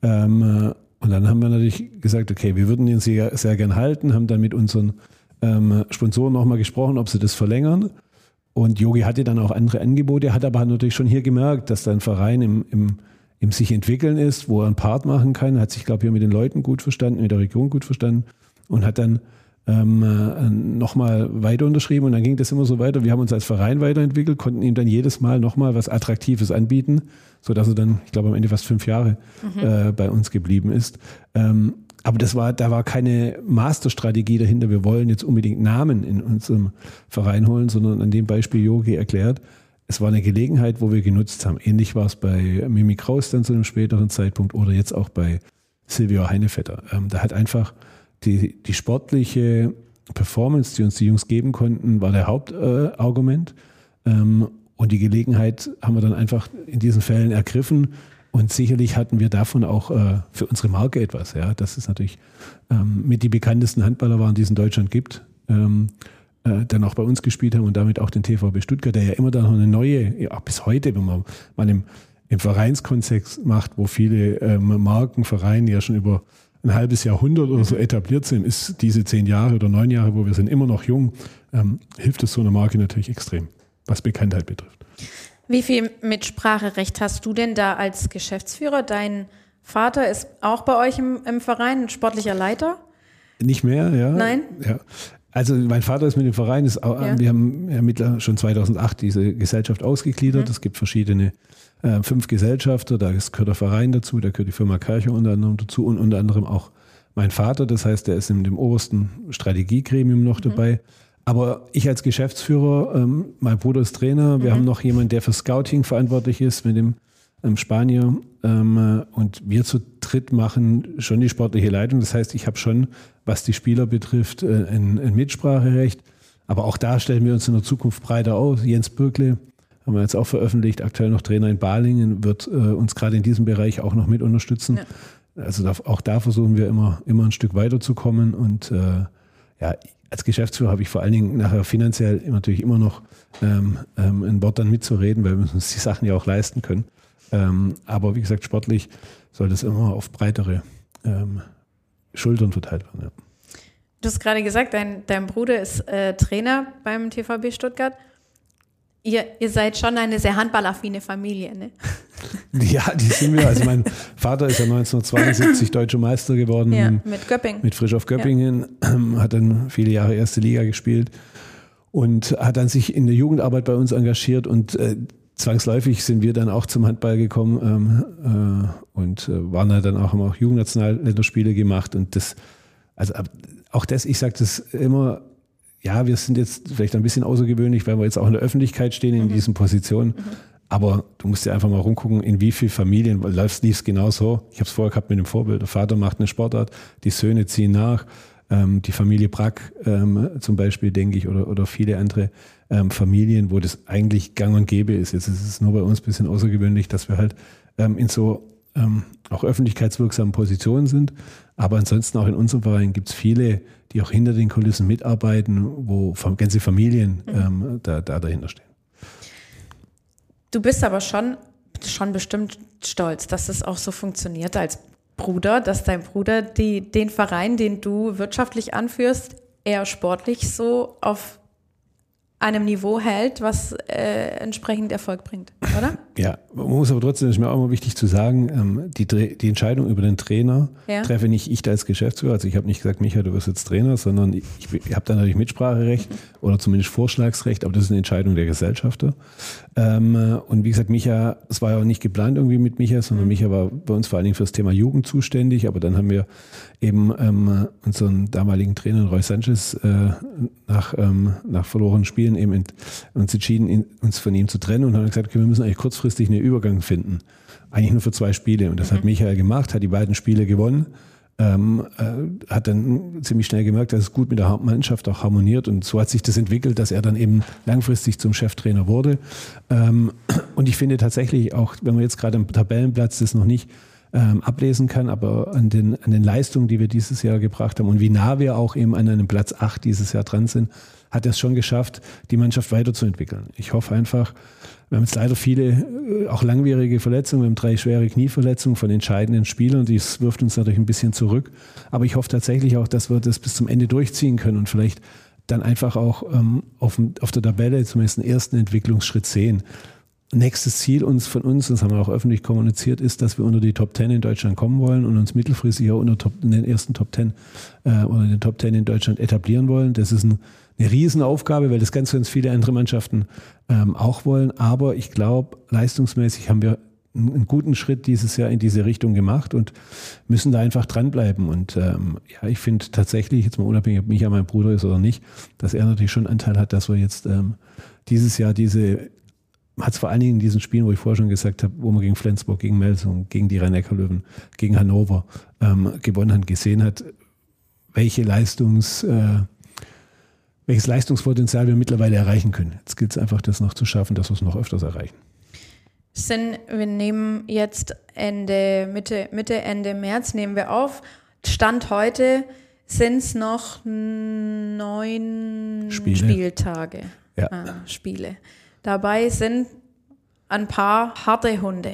Ähm, und dann haben wir natürlich gesagt, okay, wir würden ihn sehr, sehr gern halten, haben dann mit unseren ähm, Sponsoren nochmal gesprochen, ob sie das verlängern. Und Yogi hatte dann auch andere Angebote, hat aber natürlich schon hier gemerkt, dass da ein Verein im, im, im sich entwickeln ist, wo er einen Part machen kann, hat sich, glaube ich, hier mit den Leuten gut verstanden, mit der Region gut verstanden und hat dann Ähm, äh, nochmal weiter unterschrieben und dann ging das immer so weiter. Wir haben uns als Verein weiterentwickelt, konnten ihm dann jedes Mal nochmal was Attraktives anbieten, sodass er dann, ich glaube, am Ende fast fünf Jahre mhm. äh, bei uns geblieben ist. Ähm, aber das war, da war keine Masterstrategie dahinter, wir wollen jetzt unbedingt Namen in unserem Verein holen, sondern an dem Beispiel Yogi erklärt, es war eine Gelegenheit, wo wir genutzt haben. Ähnlich war es bei Mimi Kraus dann zu einem späteren Zeitpunkt oder jetzt auch bei Silvio Heinevetter. Ähm, da hat einfach Die, die sportliche Performance, die uns die Jungs geben konnten, war der Hauptargument. Äh, ähm, und die Gelegenheit haben wir dann einfach in diesen Fällen ergriffen. Und sicherlich hatten wir davon auch äh, für unsere Marke etwas. Ja, das ist natürlich ähm, mit die bekanntesten Handballer waren, die es in Deutschland gibt, ähm, äh, dann auch bei uns gespielt haben und damit auch den T V B Stuttgart, der ja immer dann noch eine neue, ja, auch bis heute, wenn man mal im, im Vereinskontext macht, wo viele ähm, Marken, Vereine ja schon über ein halbes Jahrhundert oder so etabliert sind, ist diese zehn Jahre oder neun Jahre, wo wir sind, immer noch jung, ähm, hilft es so einer Marke natürlich extrem, was Bekanntheit betrifft. Wie viel Mitspracherecht hast du denn da als Geschäftsführer? Dein Vater ist auch bei euch im, im Verein, ein sportlicher Leiter? Nicht mehr, ja. Nein? Ja. Also mein Vater ist mit dem Verein, ist auch, ja. wir haben ja mittlerweile schon zweitausendacht diese Gesellschaft ausgegliedert. Mhm. Es gibt verschiedene äh, fünf Gesellschafter, da gehört der Verein dazu, da gehört die Firma Kircher unter anderem dazu und unter anderem auch mein Vater. Das heißt, der ist in dem obersten Strategiegremium noch mhm. dabei. Aber ich als Geschäftsführer, ähm, mein Bruder ist Trainer, wir mhm. haben noch jemanden, der für Scouting verantwortlich ist mit dem ähm, Spanier ähm, und wir zu dritt machen schon die sportliche Leitung. Das heißt, ich habe schon, was die Spieler betrifft, äh, ein, ein Mitspracherecht. Aber auch da stellen wir uns in der Zukunft breiter aus. Jens Bürkle haben wir jetzt auch veröffentlicht, aktuell noch Trainer in Balingen, wird äh, uns gerade in diesem Bereich auch noch mit unterstützen. Ja. Also da, auch da versuchen wir immer, immer ein Stück weiterzukommen und äh, ja, als Geschäftsführer habe ich vor allen Dingen nachher finanziell natürlich immer noch ähm, ähm, ein Wort dann mitzureden, weil wir uns die Sachen ja auch leisten können. Ähm, aber wie gesagt, sportlich soll das immer auf breitere ähm, Schultern verteilt werden. Ja. Du hast gerade gesagt, dein, dein Bruder ist äh, Trainer beim T V B Stuttgart. Ihr, ihr seid schon eine sehr handballaffine Familie, ne? Ja, die sind wir. Also mein Vater ist ja neunzehnhundertzweiundsiebzig deutscher Meister geworden. Ja, mit Göppingen. Mit Frisch auf Göppingen. Ja. Hat dann viele Jahre erste Liga gespielt und hat dann sich in der Jugendarbeit bei uns engagiert und äh, zwangsläufig sind wir dann auch zum Handball gekommen ähm, äh, und äh, waren dann auch, haben auch Jugendnationalländerspiele gemacht und das, also auch das, ich sage das immer, ja, wir sind jetzt vielleicht ein bisschen außergewöhnlich, weil wir jetzt auch in der Öffentlichkeit stehen in mhm. diesen Positionen. Mhm. Aber du musst dir einfach mal rumgucken, in wie vielen Familien lief es genau so. Ich habe es vorher gehabt mit dem Vorbild. Der Vater macht eine Sportart, die Söhne ziehen nach. Ähm, die Familie Brack ähm, zum Beispiel, denke ich, oder, oder viele andere ähm, Familien, wo das eigentlich gang und gäbe ist. Jetzt ist es nur bei uns ein bisschen außergewöhnlich, dass wir halt ähm, in so ähm, auch öffentlichkeitswirksamen Positionen sind. Aber ansonsten auch in unserem Verein gibt es viele, die auch hinter den Kulissen mitarbeiten, wo ganze Familien ähm, da, da dahinter stehen. Du bist aber schon, schon bestimmt stolz, dass es auch so funktioniert als Bruder, dass dein Bruder die, den Verein, den du wirtschaftlich anführst, eher sportlich so auf einem Niveau hält, was äh, entsprechend Erfolg bringt, oder? Ja, man muss aber trotzdem, das ist mir auch immer wichtig zu sagen, ähm, die, die Entscheidung über den Trainer ja. treffe nicht ich als Geschäftsführer. Also ich habe nicht gesagt, Micha, du wirst jetzt Trainer, sondern ich, ich habe da natürlich Mitspracherecht mhm. oder zumindest Vorschlagsrecht, aber das ist eine Entscheidung der Gesellschafter. Ähm, und wie gesagt, Micha, es war ja auch nicht geplant irgendwie mit Micha, sondern mhm. Micha war bei uns vor allen Dingen für das Thema Jugend zuständig, aber dann haben wir eben ähm, unseren damaligen Trainer Roy Sanchez äh, nach, ähm, nach verlorenen Spielen eben ent, uns entschieden, ihn, uns von ihm zu trennen und haben gesagt, okay, wir müssen eigentlich kurzfristig einen Übergang finden. Eigentlich nur für zwei Spiele. Und das mhm. hat Michael gemacht, hat die beiden Spiele gewonnen, ähm, äh, hat dann ziemlich schnell gemerkt, dass es gut mit der Mannschaft auch harmoniert. Und so hat sich das entwickelt, dass er dann eben langfristig zum Cheftrainer wurde. Ähm, und ich finde tatsächlich auch, wenn man jetzt gerade am Tabellenplatz das noch nicht ähm, ablesen kann, aber an den, an den Leistungen, die wir dieses Jahr gebracht haben und wie nah wir auch eben an einem Platz acht dieses Jahr dran sind, hat er es schon geschafft, die Mannschaft weiterzuentwickeln. Ich hoffe einfach, wir haben jetzt leider viele, auch langwierige Verletzungen, wir haben drei schwere Knieverletzungen von entscheidenden Spielern, das wirft uns natürlich ein bisschen zurück, aber ich hoffe tatsächlich auch, dass wir das bis zum Ende durchziehen können und vielleicht dann einfach auch ähm, auf, auf der Tabelle zumindest einen ersten Entwicklungsschritt sehen. Nächstes Ziel uns von uns, das haben wir auch öffentlich kommuniziert, ist, dass wir unter die Top Ten in Deutschland kommen wollen und uns mittelfristig auch unter Top, in den ersten Top Ten äh, oder in den Top Ten in Deutschland etablieren wollen. Das ist ein, eine Riesenaufgabe, weil das ganz, ganz viele andere Mannschaften ähm, auch wollen. Aber ich glaube, leistungsmäßig haben wir einen, einen guten Schritt dieses Jahr in diese Richtung gemacht und müssen da einfach dranbleiben. Und ähm, ja, ich finde tatsächlich, jetzt mal unabhängig, ob Micha mein Bruder ist oder nicht, dass er natürlich schon Anteil hat, dass wir jetzt ähm, dieses Jahr diese hat es vor allen Dingen in diesen Spielen, wo ich vorher schon gesagt habe, wo man gegen Flensburg, gegen Melsung, gegen die Rhein-Neckar-Löwen, gegen Hannover ähm, gewonnen hat, gesehen hat, welche Leistungs, äh, welches Leistungspotenzial wir mittlerweile erreichen können. Jetzt gilt es einfach, das noch zu schaffen, dass wir es noch öfters erreichen. Sind, wir nehmen jetzt Ende, Mitte, Mitte, Ende März nehmen wir auf. Stand heute sind es noch neun Spiele. Spieltage. Ja. Ah, Spiele. Dabei sind ein paar harte Hunde.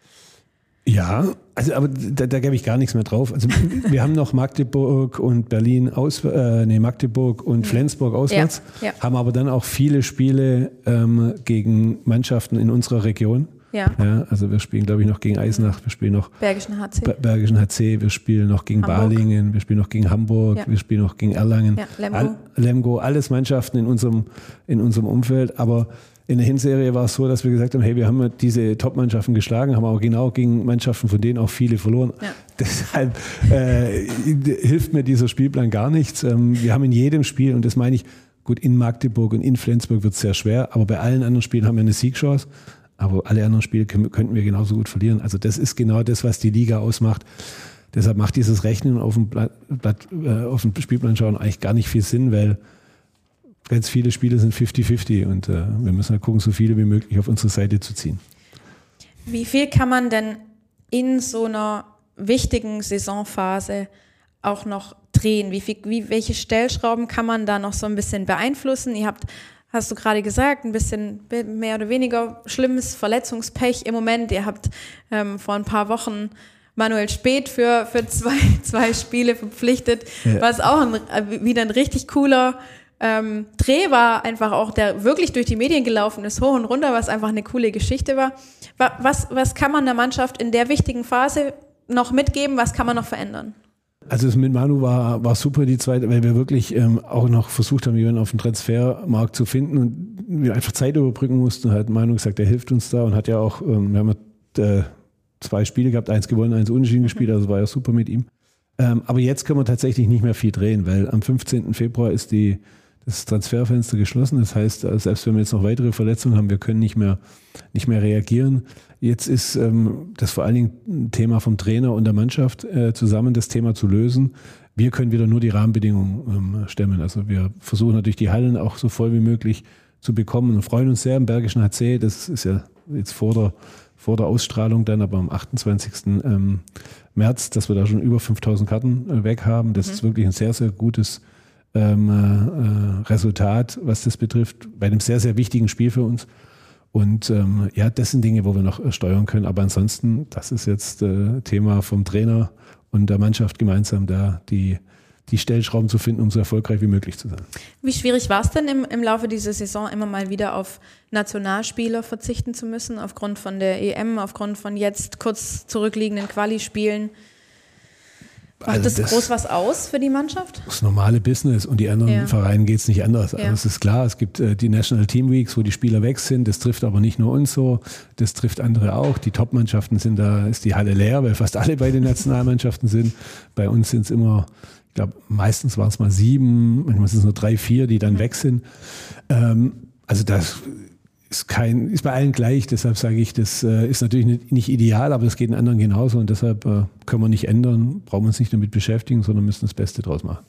Ja, also aber da, da gebe ich gar nichts mehr drauf. Also wir haben noch Magdeburg und Berlin aus, äh, nee, Magdeburg und Flensburg auswärts, ja, ja. haben aber dann auch viele Spiele ähm, gegen Mannschaften in unserer Region. Ja. Ja, also wir spielen, glaube ich, noch gegen Eisenach, wir spielen noch Bergischen H C, Bergischen H C, wir spielen noch gegen Hamburg. Balingen, wir spielen noch gegen Hamburg, ja. wir spielen noch gegen Erlangen, ja, Lemgo. All, Lemgo, alles Mannschaften in unserem, in unserem Umfeld, aber in der Hinserie war es so, dass wir gesagt haben, hey, wir haben diese Top-Mannschaften geschlagen, haben aber genau gegen Mannschaften, von denen auch viele verloren. Ja. Deshalb äh, hilft mir dieser Spielplan gar nichts. Ähm, wir haben in jedem Spiel, und das meine ich, gut, in Magdeburg und in Flensburg wird es sehr schwer, aber bei allen anderen Spielen haben wir eine Siegchance. Aber alle anderen Spiele können, könnten wir genauso gut verlieren. Also das ist genau das, was die Liga ausmacht. Deshalb macht dieses Rechnen auf dem, Blatt, Blatt, äh, auf dem Spielplan schauen eigentlich gar nicht viel Sinn, weil ganz viele Spiele sind fünfzig fünfzig und äh, wir müssen halt gucken, so viele wie möglich auf unsere Seite zu ziehen. Wie viel kann man denn in so einer wichtigen Saisonphase auch noch drehen? Wie viel, wie, welche Stellschrauben kann man da noch so ein bisschen beeinflussen? Ihr habt, hast du gerade gesagt, ein bisschen mehr oder weniger schlimmes Verletzungspech im Moment. Ihr habt ähm, vor ein paar Wochen Manuel Speth für, für zwei, zwei Spiele verpflichtet, ja. was auch ein, wieder ein richtig cooler Ähm, Dreh war, einfach auch, der wirklich durch die Medien gelaufen ist, hoch und runter, was einfach eine coole Geschichte war. Was, was kann man der Mannschaft in der wichtigen Phase noch mitgeben? Was kann man noch verändern? Also das mit Manu war, war super, die zweite, weil wir wirklich ähm, auch noch versucht haben, jemanden auf dem Transfermarkt zu finden und wir einfach Zeit überbrücken mussten. Hat Manu gesagt, er hilft uns da und hat ja auch, ähm, wir haben äh, zwei Spiele gehabt, eins gewonnen, eins unentschieden mhm. gespielt, also war ja super mit ihm. Ähm, aber jetzt können wir tatsächlich nicht mehr viel drehen, weil am fünfzehnten Februar ist die das Transferfenster geschlossen. Das heißt, selbst wenn wir jetzt noch weitere Verletzungen haben, wir können nicht mehr, nicht mehr reagieren. Jetzt ist ähm, das vor allen Dingen ein Thema vom Trainer und der Mannschaft äh, zusammen, das Thema zu lösen. wir können wieder nur die Rahmenbedingungen ähm, stemmen. Also wir versuchen natürlich die Hallen auch so voll wie möglich zu bekommen und freuen uns sehr im Bergischen H C. Das ist ja jetzt vor der, vor der Ausstrahlung dann, aber am achtundzwanzigsten Ähm, März, dass wir da schon über fünftausend Karten äh, weg haben. Das mhm. ist wirklich ein sehr, sehr gutes ähm, äh, Resultat, was das betrifft, bei einem sehr, sehr wichtigen Spiel für uns. Und ähm, ja, das sind Dinge, wo wir noch äh, steuern können. Aber ansonsten, das ist jetzt äh, Thema vom Trainer und der Mannschaft gemeinsam, da die die Stellschrauben zu finden, um so erfolgreich wie möglich zu sein. Wie schwierig war es denn im, im Laufe dieser Saison immer mal wieder auf Nationalspieler verzichten zu müssen, aufgrund von der E M, aufgrund von jetzt kurz zurückliegenden Quali-Spielen? Macht Also das, das groß was aus für die Mannschaft? Das normale Business und die anderen ja. Vereinen geht es nicht anders. Ja. Also es ist klar, es gibt äh, die National Team Weeks, wo die Spieler weg sind. Das trifft aber nicht nur uns so, das trifft andere auch. Die Top-Mannschaften sind da, ist die Halle leer, weil fast alle bei den Nationalmannschaften sind. Bei uns sind es immer, ich glaube, meistens waren es mal sieben, manchmal sind es nur drei, vier, die dann mhm. weg sind. Ähm, also das ist kein, ist bei allen gleich, deshalb sage ich, das äh, ist natürlich nicht, nicht ideal, aber das geht den anderen genauso und deshalb äh, können wir nicht ändern, brauchen wir uns nicht damit beschäftigen, sondern müssen das Beste draus machen.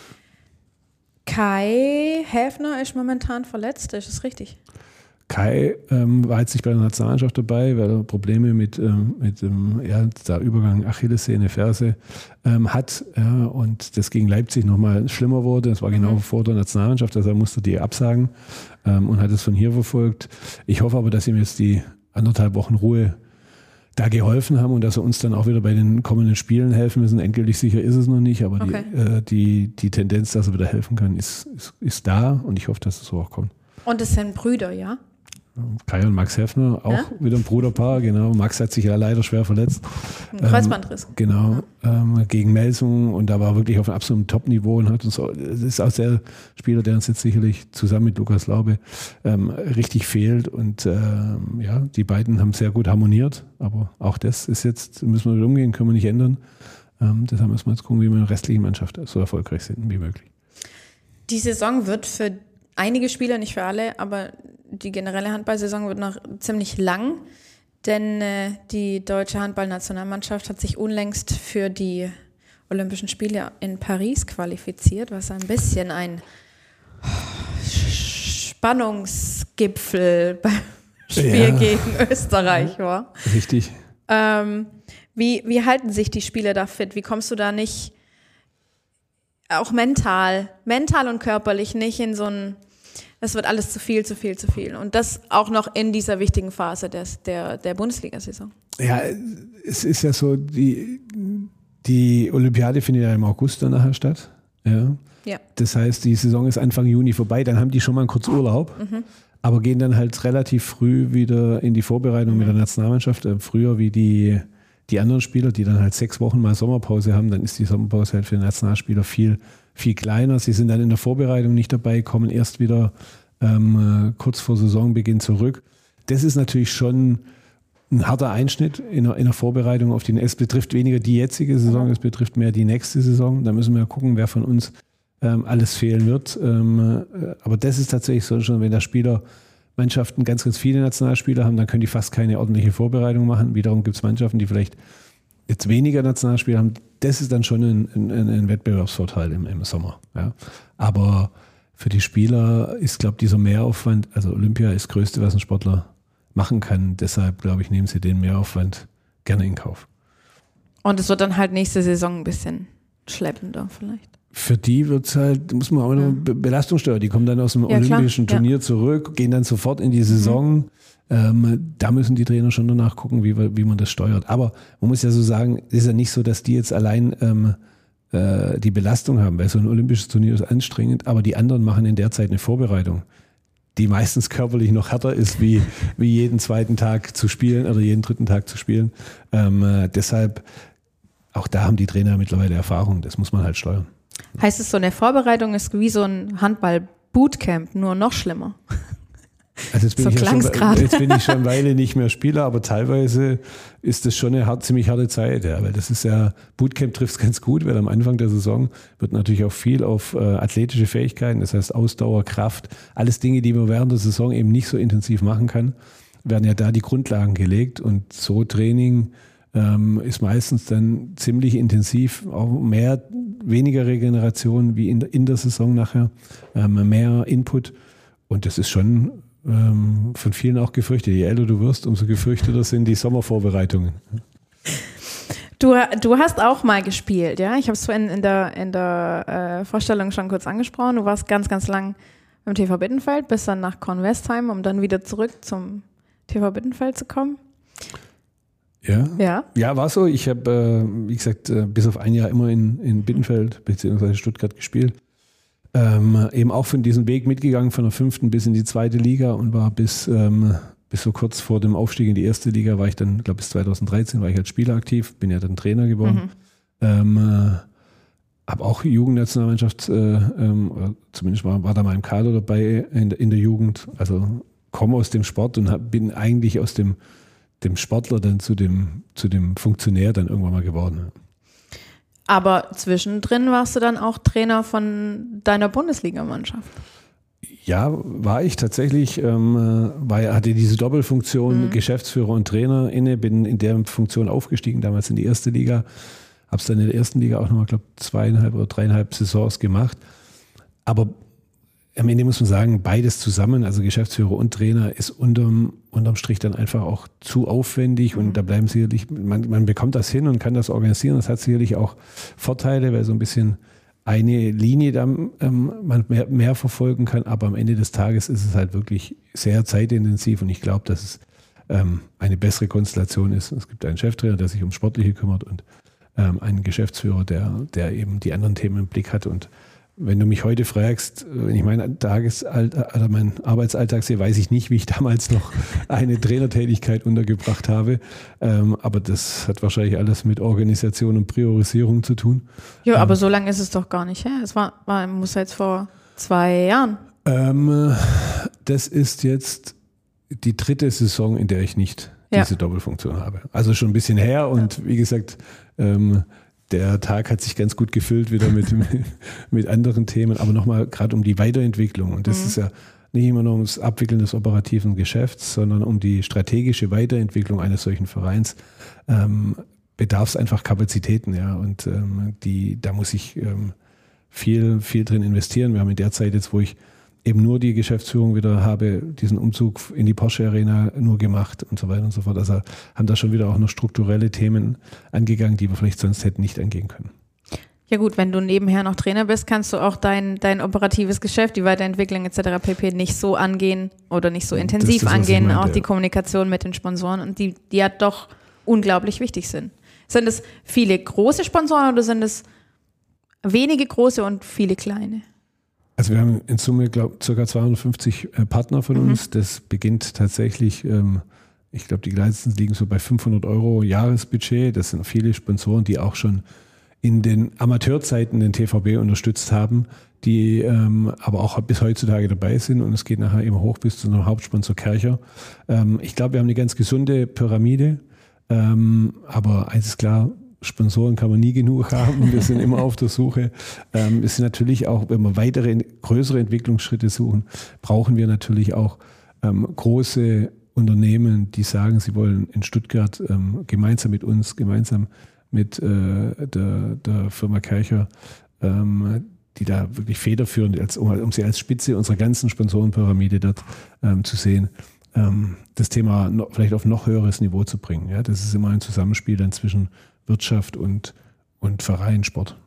Kai Häfner ist momentan verletzt, ist das richtig? Kai ähm, war jetzt nicht bei der Nationalmannschaft dabei, weil er Probleme mit, ähm, mit ähm, ja, der Übergang Achillessehne, Ferse ähm, hat ja, und das gegen Leipzig nochmal schlimmer wurde. Das war genau mhm. vor der Nationalmannschaft, also er musste die absagen ähm, und hat es von hier verfolgt. Ich hoffe aber, dass ihm jetzt die anderthalb Wochen Ruhe da geholfen haben und dass er uns dann auch wieder bei den kommenden Spielen helfen müssen. Endgültig sicher ist es noch nicht, aber okay. die, äh, die, die Tendenz, dass er wieder helfen kann, ist, ist, ist da und ich hoffe, dass es so auch kommt. Und es sind Brüder, ja? Kai und Max Häfner, auch ja? wieder ein Bruderpaar, genau. Max hat sich ja leider schwer verletzt. Ein Kreuzbandriss. Ähm, genau, ähm, gegen Melsung und da war wirklich auf einem absoluten Top-Niveau und hat uns, das ist auch der Spieler, der uns jetzt sicherlich zusammen mit Lukas Laube ähm, richtig fehlt und ähm, ja, die beiden haben sehr gut harmoniert, aber auch das ist jetzt, müssen wir mit umgehen, können wir nicht ändern. Ähm, deshalb müssen wir jetzt gucken, wie wir in der restlichen Mannschaft so erfolgreich sind wie möglich. Die Saison wird für einige Spieler, nicht für alle, aber die generelle Handballsaison wird noch ziemlich lang, denn äh, die deutsche Handballnationalmannschaft hat sich unlängst für die Olympischen Spiele in Paris qualifiziert, was ein bisschen ein Spannungsgipfel beim Spiel ja. gegen Österreich war. Richtig. Ähm, wie, wie halten sich die Spieler da fit? Wie kommst du da nicht, auch mental, mental und körperlich nicht in so ein, das wird alles zu viel, zu viel, zu viel. Und das auch noch in dieser wichtigen Phase des, der, der Bundesliga-Saison. Ja, es ist ja so, die, die Olympiade findet ja im August dann nachher statt. Ja. Ja. Das heißt, die Saison ist Anfang Juni vorbei, dann haben die schon mal einen kurzen Urlaub, mhm. aber gehen dann halt relativ früh wieder in die Vorbereitung mhm. mit der Nationalmannschaft. Früher wie die, die anderen Spieler, die dann halt sechs Wochen mal Sommerpause haben, dann ist die Sommerpause halt für den Nationalspieler viel viel kleiner. Sie sind dann in der Vorbereitung nicht dabei, kommen erst wieder ähm, kurz vor Saisonbeginn zurück. Das ist natürlich schon ein harter Einschnitt in der, in der Vorbereitung auf den. Es betrifft weniger die jetzige Saison, es betrifft mehr die nächste Saison. Da müssen wir gucken, wer von uns ähm, alles fehlen wird. Ähm, äh, aber das ist tatsächlich so schon, wenn der Spieler Mannschaften ganz, ganz viele Nationalspieler haben, dann können die fast keine ordentliche Vorbereitung machen. Wiederum gibt es Mannschaften, die vielleicht jetzt weniger Nationalspieler haben. Das ist dann schon ein, ein, ein Wettbewerbsvorteil im, im Sommer. Ja. Aber für die Spieler ist, glaube ich, dieser Mehraufwand, also Olympia ist das Größte, was ein Sportler machen kann. Deshalb, glaube ich, nehmen sie den Mehraufwand gerne in Kauf. Und es wird dann halt nächste Saison ein bisschen schleppender vielleicht. Für die wird es halt, muss man auch noch ja. Belastungssteuer. Die kommen dann aus dem ja, olympischen klar. Turnier ja. zurück, gehen dann sofort in die Saison. Mhm. Ähm, da müssen die Trainer schon danach gucken, wie, wie man das steuert. Aber man muss ja so sagen, es ist ja nicht so, dass die jetzt allein ähm, äh, die Belastung haben, weil so ein olympisches Turnier ist anstrengend, aber die anderen machen in der Zeit eine Vorbereitung, die meistens körperlich noch härter ist, wie, wie jeden zweiten Tag zu spielen oder jeden dritten Tag zu spielen. Ähm, äh, deshalb, auch da haben die Trainer mittlerweile Erfahrung, das muss man halt steuern. Heißt es, so eine Vorbereitung ist wie so ein Handball-Bootcamp, nur noch schlimmer? Also jetzt bin, so ich ja schon, grade. jetzt bin ich schon eine Weile nicht mehr Spieler, aber teilweise ist das schon eine hart, ziemlich harte Zeit, ja, weil das ist ja, Bootcamp trifft es ganz gut, weil am Anfang der Saison wird natürlich auch viel auf äh, athletische Fähigkeiten, das heißt Ausdauer, Kraft, alles Dinge, die man während der Saison eben nicht so intensiv machen kann, werden ja da die Grundlagen gelegt und so Training ähm, ist meistens dann ziemlich intensiv, auch mehr, weniger Regeneration wie in der, in der Saison nachher, ähm, mehr Input und das ist schon ähm, von vielen auch gefürchtet. Je älter du wirst, umso gefürchteter sind die Sommervorbereitungen. Du, du hast auch mal gespielt, ja? Ich habe es vorhin in der, in der äh, Vorstellung schon kurz angesprochen. Du warst ganz, ganz lang beim T V Bittenfeld, bis dann nach Kornwestheim, um dann wieder zurück zum T V Bittenfeld zu kommen. Ja, ja, ja war so. Ich habe, äh, wie gesagt, äh, bis auf ein Jahr immer in, in Bittenfeld bzw. Stuttgart gespielt. Ähm, eben auch von diesem Weg mitgegangen, von der fünften bis in die zweite Liga und war bis, ähm, bis so kurz vor dem Aufstieg in die erste Liga, war ich dann, glaube bis zweitausenddreizehn war ich als Spieler aktiv, bin ja dann Trainer geworden. Mhm. Ähm, äh, habe auch Jugendnationalmannschaft, äh, ähm, zumindest war, war da mal im Kader dabei in, in der Jugend. Also komme aus dem Sport und hab, bin eigentlich aus dem, dem Sportler dann zu dem, zu dem Funktionär dann irgendwann mal geworden. Aber zwischendrin warst du dann auch Trainer von deiner Bundesligamannschaft. Ja, war ich tatsächlich, ähm, weil hatte diese Doppelfunktion mhm. Geschäftsführer und Trainer inne, bin in der Funktion aufgestiegen, damals in die erste Liga. Habe es dann in der ersten Liga auch nochmal, glaube ich, zweieinhalb oder dreieinhalb Saisons gemacht. Aber am Ende muss man sagen, beides zusammen, also Geschäftsführer und Trainer, ist unterm, unterm Strich dann einfach auch zu aufwendig. Und mhm. da bleiben sicherlich, man, man bekommt das hin und kann das organisieren. Das hat sicherlich auch Vorteile, weil so ein bisschen eine Linie da ähm, man mehr, mehr verfolgen kann. Aber am Ende des Tages ist es halt wirklich sehr zeitintensiv. Und ich glaube, dass es ähm, eine bessere Konstellation ist. Es gibt einen Cheftrainer, der sich ums Sportliche kümmert und ähm, einen Geschäftsführer, der, der eben die anderen Themen im Blick hat. Und wenn du mich heute fragst, wenn ich meinen Tagesalltag oder meinen Arbeitsalltag sehe, weiß ich nicht, wie ich damals noch eine Trainertätigkeit untergebracht habe. Ähm, aber das hat wahrscheinlich alles mit Organisation und Priorisierung zu tun. Ja, aber ähm, so lange ist es doch gar nicht her. Es war, war muss jetzt vor zwei Jahren. Ähm, das ist jetzt die dritte Saison, in der ich nicht ja. diese Doppelfunktion habe. Also schon ein bisschen her und ja. wie gesagt, ähm, der Tag hat sich ganz gut gefüllt wieder mit, mit anderen Themen, aber nochmal gerade um die Weiterentwicklung. Und das mhm. ist ja nicht immer nur ums Abwickeln des operativen Geschäfts, sondern um die strategische Weiterentwicklung eines solchen Vereins ähm, bedarf es einfach Kapazitäten. Ja. Und ähm, die, da muss ich ähm, viel, viel drin investieren. Wir haben in der Zeit jetzt, wo ich eben nur die Geschäftsführung wieder habe, diesen Umzug in die Porsche Arena nur gemacht und so weiter und so fort. Also haben da schon wieder auch noch strukturelle Themen angegangen, die wir vielleicht sonst hätten nicht angehen können. Ja gut, wenn du nebenher noch Trainer bist, kannst du auch dein, dein operatives Geschäft, die Weiterentwicklung et cetera pp. Nicht so angehen oder nicht so intensiv das, angehen, meinte, auch die ja. Kommunikation mit den Sponsoren und die, die ja doch unglaublich wichtig sind. Sind es viele große Sponsoren oder sind es wenige große und viele kleine? Also wir haben in Summe, glaube ich, ca. zweihundertfünfzig äh, Partner von mhm. uns. Das beginnt tatsächlich, ähm, ich glaube, die kleinsten liegen so bei fünfhundert Euro Jahresbudget. Das sind viele Sponsoren, die auch schon in den Amateurzeiten den T V B unterstützt haben, die ähm, aber auch bis heutzutage dabei sind. Und es geht nachher immer hoch bis zu einem Hauptsponsor Kercher. Ähm, ich glaube, wir haben eine ganz gesunde Pyramide. Ähm, aber eins ist klar, Sponsoren kann man nie genug haben. Wir sind immer auf der Suche. Ähm, es sind natürlich auch, wenn wir weitere, größere Entwicklungsschritte suchen, brauchen wir natürlich auch ähm, große Unternehmen, die sagen, sie wollen in Stuttgart ähm, gemeinsam mit uns, gemeinsam mit äh, der, der Firma Kercher, ähm, die da wirklich federführend, als, um, um sie als Spitze unserer ganzen Sponsorenpyramide dort ähm, zu sehen, ähm, das Thema noch, vielleicht auf noch höheres Niveau zu bringen. Ja, das ist immer ein Zusammenspiel dann zwischen Wirtschaft und, und Verein, Sport.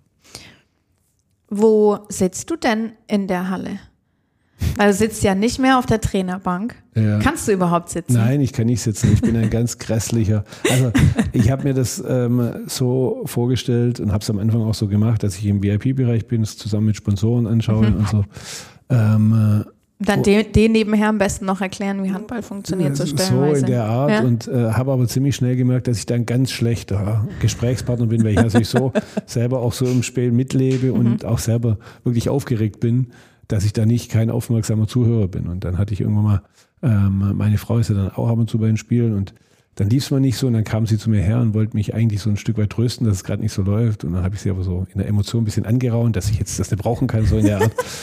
Wo sitzt du denn in der Halle? Weil du sitzt ja nicht mehr auf der Trainerbank. Ja. Kannst du überhaupt sitzen? Nein, ich kann nicht sitzen. Ich bin ein ganz grässlicher. Also ich habe mir das ähm, so vorgestellt und habe es am Anfang auch so gemacht, dass ich im V I P-Bereich bin, es zusammen mit Sponsoren anschaue mhm. und so. Ähm, Dann den, den nebenher am besten noch erklären, wie Handball funktioniert, so stellenweise. So in der Art ja. und äh, habe aber ziemlich schnell gemerkt, dass ich da ein ganz schlechter Gesprächspartner bin, weil ich also ich so selber auch so im Spiel mitlebe mhm. und auch selber wirklich aufgeregt bin, dass ich da nicht kein aufmerksamer Zuhörer bin. Und dann hatte ich irgendwann mal, ähm, meine Frau ist ja dann auch ab und zu bei den Spielen und dann lief es mal nicht so und dann kam sie zu mir her und wollte mich eigentlich so ein Stück weit trösten, dass es gerade nicht so läuft. Und dann habe ich sie aber so in der Emotion ein bisschen angeraunt, dass ich jetzt das nicht brauchen kann, so in der Art.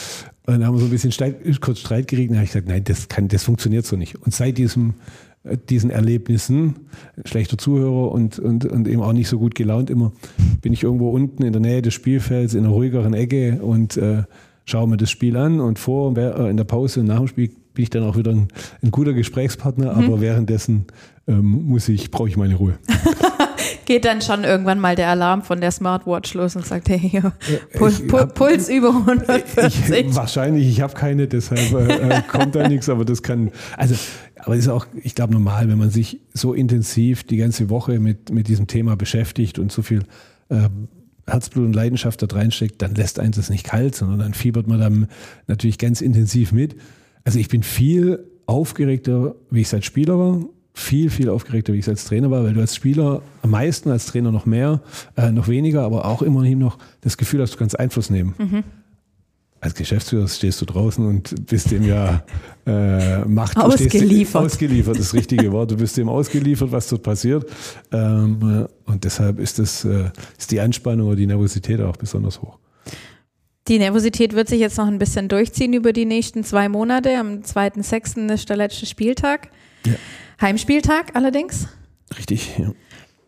Und dann haben wir so ein bisschen Streit, kurz Streit gekriegt. Dann habe ich gesagt, nein, das kann, das funktioniert so nicht. Und seit diesem, diesen Erlebnissen, schlechter Zuhörer und, und, und eben auch nicht so gut gelaunt immer, bin ich irgendwo unten in der Nähe des Spielfelds in einer ruhigeren Ecke und äh, schaue mir das Spiel an. Und vor, in der Pause und nach dem Spiel bin ich dann auch wieder ein, ein guter Gesprächspartner, mhm. aber währenddessen ähm, muss ich, brauche ich meine Ruhe. Geht dann schon irgendwann mal der Alarm von der Smartwatch los und sagt, hey, Pul- ich Pul- hab, Puls über hundertvierzig? Ich, wahrscheinlich, ich habe keine, deshalb äh, kommt da nichts, aber das kann, also, aber ist auch, ich glaube, normal, wenn man sich so intensiv die ganze Woche mit, mit diesem Thema beschäftigt und so viel äh, Herzblut und Leidenschaft da reinsteckt, dann lässt eins das nicht kalt, sondern dann fiebert man dann natürlich ganz intensiv mit. Also ich bin viel aufgeregter, wie ich als Spieler war, viel, viel aufgeregter, wie ich als Trainer war, weil du als Spieler am meisten, als Trainer noch mehr, äh, noch weniger, aber auch immerhin noch das Gefühl hast, du kannst Einfluss nehmen. Mhm. Als Geschäftsführer stehst du draußen und bist dem ja äh, Macht. Ausgeliefert. Du ausgeliefert, das richtige Wort. Du bist dem ausgeliefert, was dort passiert. Ähm, und deshalb ist, das, äh, ist die Anspannung oder die Nervosität auch besonders hoch. Die Nervosität wird sich jetzt noch ein bisschen durchziehen über die nächsten zwei Monate. Am zweiten sechsten ist der letzte Spieltag. Ja. Heimspieltag allerdings. Richtig, ja.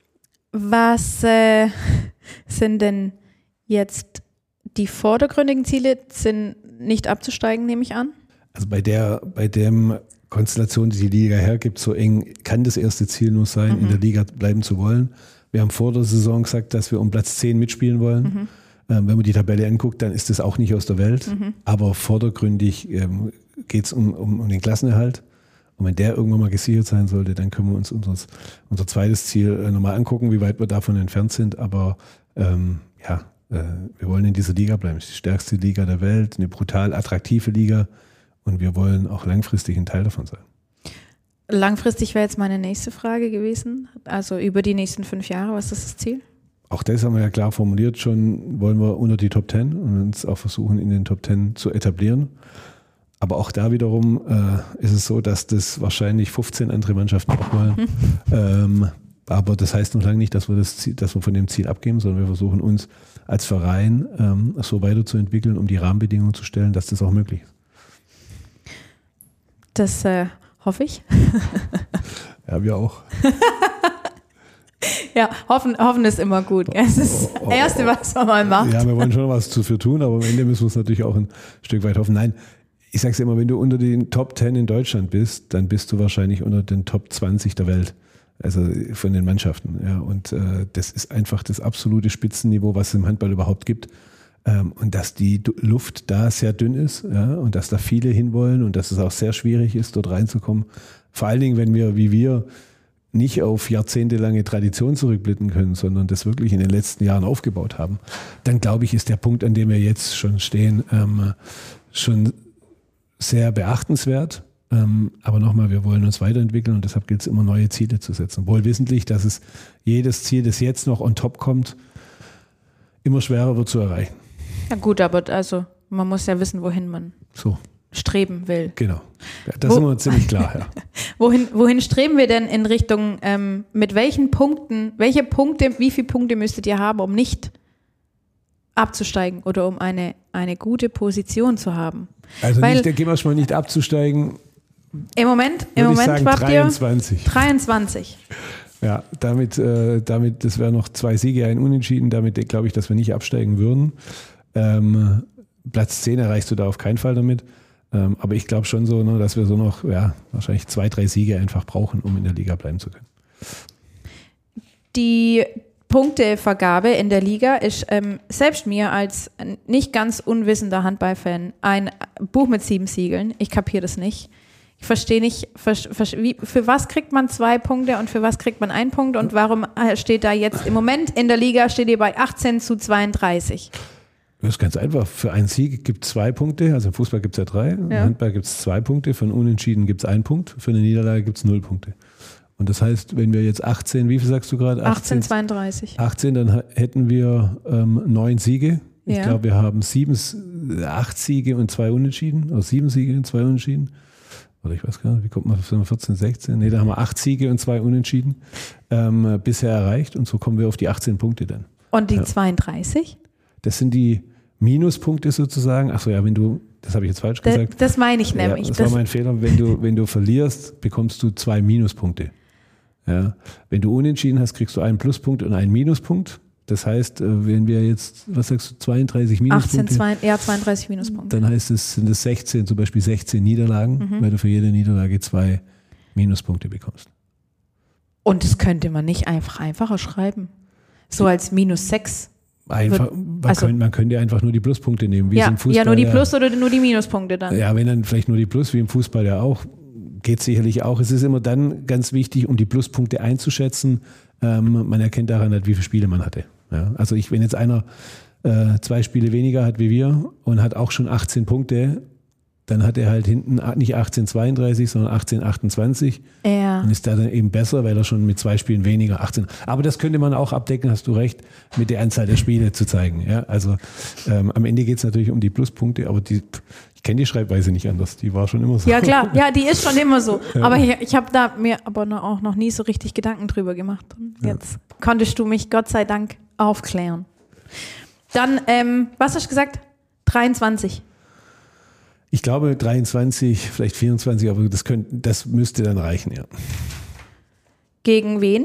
Was äh, sind denn jetzt die vordergründigen Ziele? Sind nicht abzusteigen, nehme ich an? Also bei der, bei dem Konstellation, die die Liga hergibt, so eng kann das erste Ziel nur sein, mhm. in der Liga bleiben zu wollen. Wir haben vor der Saison gesagt, dass wir um Platz zehn mitspielen wollen. Mhm. Ähm, wenn man die Tabelle anguckt, dann ist das auch nicht aus der Welt. Mhm. Aber vordergründig ähm, geht es um, um, um den Klassenerhalt. Und wenn der irgendwann mal gesichert sein sollte, dann können wir uns unser, unser zweites Ziel äh, nochmal angucken, wie weit wir davon entfernt sind. Aber ähm, ja, äh, wir wollen in dieser Liga bleiben. Es ist die stärkste Liga der Welt, eine brutal attraktive Liga. Und wir wollen auch langfristig ein Teil davon sein. Langfristig wäre jetzt meine nächste Frage gewesen. Also über die nächsten fünf Jahre, was ist das Ziel? Auch das haben wir ja klar formuliert schon, wollen wir unter die Top Ten und uns auch versuchen, in den Top Ten zu etablieren. Aber auch da wiederum äh, ist es so, dass das wahrscheinlich fünfzehn andere Mannschaften auch wollen. Mhm. Ähm, aber das heißt noch lange nicht, dass wir, das Ziel, dass wir von dem Ziel abgeben, sondern wir versuchen uns als Verein ähm, so weiterzuentwickeln, um die Rahmenbedingungen zu stellen, dass das auch möglich ist. Das äh, hoffe ich. Ja, wir auch. Ja, hoffen, hoffen ist immer gut. Es ist das Erste, was man mal macht. Ja, wir wollen schon was dafür tun, aber am Ende müssen wir es natürlich auch ein Stück weit hoffen. Nein, ich sage es immer, wenn du unter den Top zehn in Deutschland bist, dann bist du wahrscheinlich unter den Top zwanzig der Welt, also von den Mannschaften. Ja, und äh, das ist einfach das absolute Spitzenniveau, was es im Handball überhaupt gibt. Ähm, und dass die Luft da sehr dünn ist, ja, und dass da viele hinwollen und dass es auch sehr schwierig ist, dort reinzukommen. Vor allen Dingen, wenn wir, wie wir, nicht auf jahrzehntelange Tradition zurückblicken können, sondern das wirklich in den letzten Jahren aufgebaut haben, dann glaube ich, ist der Punkt, an dem wir jetzt schon stehen, ähm, schon sehr beachtenswert. Ähm, aber nochmal, wir wollen uns weiterentwickeln und deshalb gilt es immer, neue Ziele zu setzen. Wohl wissentlich, dass es jedes Ziel, das jetzt noch on top kommt, immer schwerer wird zu erreichen. Ja gut, aber also man muss ja wissen, wohin man so streben will. Genau, ja, das Wo, sind wir ziemlich klar. Ja. wohin, wohin streben wir denn in Richtung, ähm, mit welchen Punkten, welche Punkte, wie viele Punkte müsstet ihr haben, um nicht abzusteigen oder um eine, eine gute Position zu haben? Also Weil, nicht, da gehen wir schon mal nicht abzusteigen. Im Moment, im Moment habt ihr dreiundzwanzig. dreiundzwanzig. Ja, damit, äh, damit, das wären noch zwei Siege, ein Unentschieden, damit glaube ich, dass wir nicht absteigen würden. Ähm, Platz zehn erreichst du da auf keinen Fall damit. Ähm, aber ich glaube schon so, ne, dass wir so noch ja, wahrscheinlich zwei, drei Siege einfach brauchen, um in der Liga bleiben zu können. Die Punktevergabe in der Liga ist ähm, selbst mir als nicht ganz unwissender Handballfan ein Buch mit sieben Siegeln. Ich kapiere das nicht. Ich verstehe nicht, für, für, wie, für was kriegt man zwei Punkte und für was kriegt man einen Punkt und warum steht da jetzt im Moment in der Liga, steht ihr bei achtzehn zu zweiunddreißig? Das ist ganz einfach. Für einen Sieg gibt es zwei Punkte, also im Fußball gibt es ja drei, im ja. Handball gibt es zwei Punkte, für einen Unentschieden gibt es einen Punkt, für eine Niederlage gibt es null Punkte. Und das heißt, wenn wir jetzt achtzehn, wie viel sagst du gerade? achtzehn, zweiunddreißig. achtzehn, dann hätten wir ähm, neun Siege. Ich ja. glaube, wir haben sieben, acht Siege und zwei Unentschieden, oder sieben Siege und zwei Unentschieden. Oder ich weiß gar nicht, wie kommt man auf vierzehn, sechzehn? Nee, da haben wir acht Siege und zwei Unentschieden ähm, bisher erreicht und so kommen wir auf die achtzehn Punkte dann. Und die ja. zweiunddreißig? Das sind die Minuspunkte sozusagen. Achso, ja, wenn du, das habe ich jetzt falsch gesagt. Das, das meine ich nämlich. Ja, das, das war mein Fehler. Wenn du, wenn du verlierst, bekommst du zwei Minuspunkte. Ja. Wenn du unentschieden hast, kriegst du einen Pluspunkt und einen Minuspunkt. Das heißt, wenn wir jetzt, was sagst du, zweiunddreißig Minuspunkte? achtzehn, zwei, ja, zweiunddreißig Minuspunkte. Dann heißt es, sind es sechzehn, zum Beispiel sechzehn Niederlagen, mhm. weil du für jede Niederlage zwei Minuspunkte bekommst. Und das könnte man nicht einfach einfacher schreiben. So als minus sechs. Einfach, man, also, könnte, man könnte einfach nur die Pluspunkte nehmen. Wie ja, es im Fußball, ja, nur die Plus- oder nur die Minuspunkte dann. Ja, wenn dann vielleicht nur die Plus, wie im Fußball ja auch, geht sicherlich auch. Es ist immer dann ganz wichtig, um die Pluspunkte einzuschätzen. Ähm, man erkennt daran halt, wie viele Spiele man hatte. Ja, also ich, wenn jetzt einer äh, zwei Spiele weniger hat wie wir und hat auch schon achtzehn Punkte, dann hat er halt hinten nicht achtzehn zweiunddreißig, sondern achtzehn achtundzwanzig. Ja. Und ist da dann eben besser, weil er schon mit zwei Spielen weniger achtzehn. Aber das könnte man auch abdecken, hast du recht, mit der Anzahl der Spiele zu zeigen. Ja, also ähm, am Ende geht es natürlich um die Pluspunkte, aber die, ich kenne die Schreibweise nicht anders, die war schon immer so. Ja klar, ja, die ist schon immer so. Ja. Aber ich, ich habe da mir aber auch noch nie so richtig Gedanken drüber gemacht. Und jetzt ja. konntest du mich Gott sei Dank aufklären. Dann, ähm, was hast du gesagt? dreiundzwanzig. Ich glaube dreiundzwanzig, vielleicht vierundzwanzig, aber das, könnte, das müsste dann reichen, ja. Gegen wen?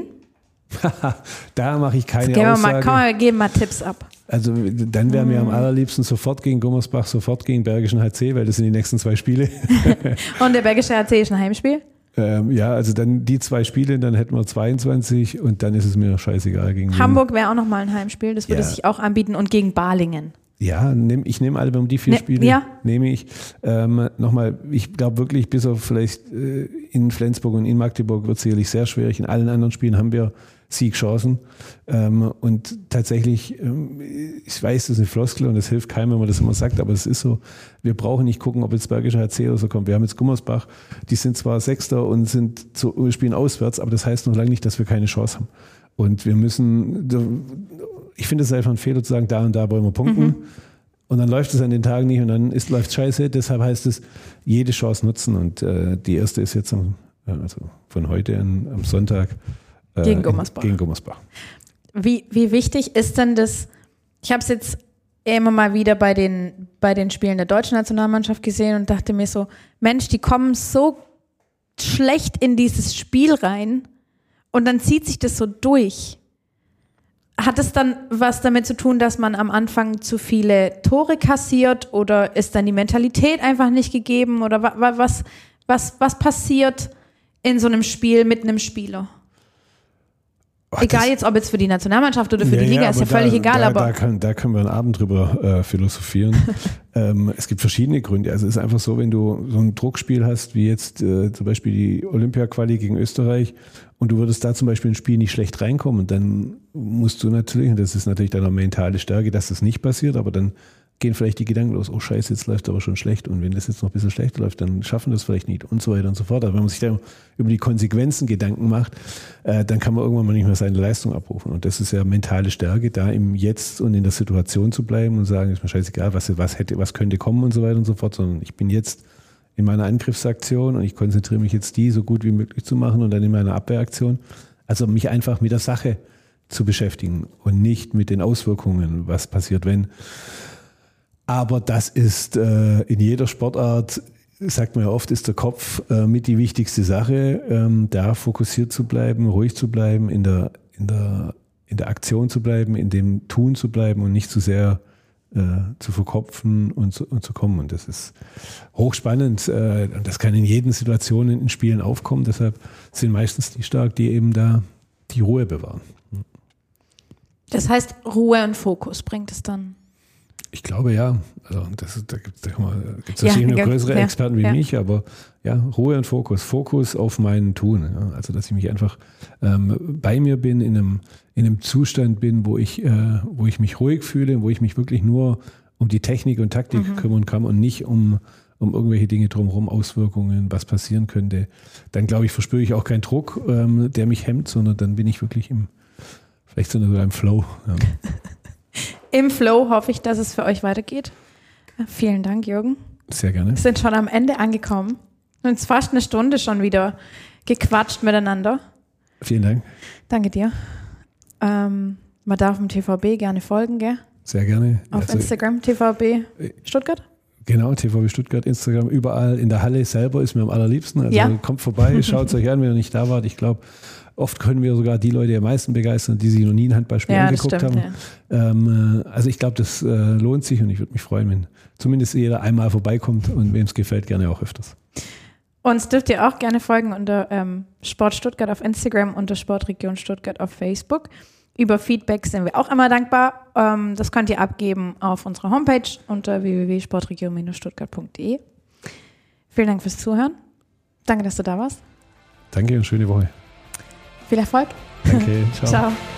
Da mache ich keine geben Aussage. Wir mal, komm, wir geben mal Tipps ab. Also dann wären wir am allerliebsten sofort gegen Gummersbach, sofort gegen Bergischen H C, weil das sind die nächsten zwei Spiele. Und der Bergische H C ist ein Heimspiel? Ähm, ja, also dann die zwei Spiele, dann hätten wir zweiundzwanzig und dann ist es mir scheißegal. Gegen Hamburg wäre auch nochmal ein Heimspiel, das würde ja. sich auch anbieten und gegen Balingen. Ja, nehm, ich nehme alle um die vier ne, Spiele, ja. nehme ich. Ähm, nochmal, ich glaube wirklich, bis auf vielleicht äh, in Flensburg und in Magdeburg wird es sicherlich sehr schwierig. In allen anderen Spielen haben wir Siegchancen. Ähm, und tatsächlich, ähm, ich weiß, das ist eine Floskel und das hilft keinem, wenn man das immer sagt, aber es ist so, wir brauchen nicht gucken, ob jetzt Bergischer H C oder so kommt. Wir haben jetzt Gummersbach, die sind zwar Sechster und sind zu, spielen auswärts, aber das heißt noch lange nicht, dass wir keine Chance haben. Und wir müssen, ich finde es einfach ein Fehler zu sagen, da und da wollen wir punkten. Mhm. Und dann läuft es an den Tagen nicht und dann ist, läuft scheiße. Deshalb heißt es, jede Chance nutzen. Und äh, die erste ist jetzt am, also von heute an, am Sonntag äh, gegen Gummersbach. In, gegen Gummersbach. Wie, wie wichtig ist denn das? Ich habe es jetzt immer mal wieder bei den, bei den Spielen der deutschen Nationalmannschaft gesehen und dachte mir so, Mensch, die kommen so schlecht in dieses Spiel rein. Und dann zieht sich das so durch. Hat es dann was damit zu tun, dass man am Anfang zu viele Tore kassiert oder ist dann die Mentalität einfach nicht gegeben oder wa- wa- was, was, was passiert in so einem Spiel mit einem Spieler? Ach, egal jetzt, ob jetzt für die Nationalmannschaft oder für ja, die Liga, ja, ist ja da, völlig egal. Da, aber da, kann, da können wir einen Abend drüber äh, philosophieren. ähm, es gibt verschiedene Gründe. Also es ist einfach so, wenn du so ein Druckspiel hast, wie jetzt äh, zum Beispiel die Olympia-Quali gegen Österreich und du würdest da zum Beispiel ins Spiel nicht schlecht reinkommen, dann musst du natürlich, und das ist natürlich deine mentale Stärke, dass das nicht passiert, aber dann gehen vielleicht die Gedanken los, oh scheiße, jetzt läuft aber schon schlecht und wenn das jetzt noch ein bisschen schlechter läuft, dann schaffen wir das vielleicht nicht und so weiter und so fort. Aber wenn man sich da über die Konsequenzen Gedanken macht, äh, dann kann man irgendwann mal nicht mehr seine Leistung abrufen und das ist ja mentale Stärke, da im Jetzt und in der Situation zu bleiben und sagen, ist mir scheißegal, was, was hätte, was könnte kommen und so weiter und so fort, sondern ich bin jetzt in meiner Angriffsaktion und ich konzentriere mich jetzt die so gut wie möglich zu machen und dann in meiner Abwehraktion. Also mich einfach mit der Sache zu beschäftigen und nicht mit den Auswirkungen, was passiert, wenn. Aber das ist äh, in jeder Sportart, sagt man ja oft, ist der Kopf äh, mit die wichtigste Sache, ähm, da fokussiert zu bleiben, ruhig zu bleiben, in der, in der, in der Aktion zu bleiben, in dem Tun zu bleiben und nicht zu sehr äh, zu verkopfen und zu, und zu kommen. Und das ist hochspannend. Äh, und das kann in jeden Situationen in Spielen aufkommen. Deshalb sind meistens die stark, die eben da die Ruhe bewahren. Das heißt, Ruhe und Fokus bringt es dann? Ich glaube ja. Also das, da gibt es verschiedene ja, größere ja, Experten wie ja. mich, aber ja, Ruhe und Fokus. Fokus auf mein Tun. Ja. Also dass ich mich einfach ähm, bei mir bin, in einem, in einem Zustand bin, wo ich, äh, wo ich mich ruhig fühle, wo ich mich wirklich nur um die Technik und Taktik mhm. kümmern kann und nicht um, um irgendwelche Dinge drumherum, Auswirkungen, was passieren könnte. Dann glaube ich, verspüre ich auch keinen Druck, ähm, der mich hemmt, sondern dann bin ich wirklich im, vielleicht so im Flow. Ja. Im Flow hoffe ich, dass es für euch weitergeht. Vielen Dank, Jürgen. Sehr gerne. Wir sind schon am Ende angekommen. Und es fast eine Stunde schon wieder gequatscht miteinander. Vielen Dank. Danke dir. Ähm, man darf dem T V B gerne folgen, gell? Sehr gerne. Auf also, Instagram, T V B Stuttgart? Genau, T V B Stuttgart, Instagram, überall. In der Halle selber ist mir am allerliebsten. Also ja. kommt vorbei, schaut es euch an, wenn ihr nicht da wart. Ich glaube, oft können wir sogar die Leute am meisten begeistern, die sich noch nie ein Handballspiel ja, angeguckt stimmt, haben. Ja. Ähm, also ich glaube, das äh, lohnt sich und ich würde mich freuen, wenn zumindest jeder einmal vorbeikommt und wem es gefällt, gerne auch öfters. Uns dürft ihr auch gerne folgen unter ähm, Sport Stuttgart auf Instagram, unter Sportregion Stuttgart auf Facebook. Über Feedback sind wir auch immer dankbar. Ähm, das könnt ihr abgeben auf unserer Homepage unter w w w punkt sportregion Bindestrich stuttgart punkt d e. Vielen Dank fürs Zuhören. Danke, dass du da warst. Danke und schöne Woche. Viel Erfolg. Danke. Ciao. Ciao.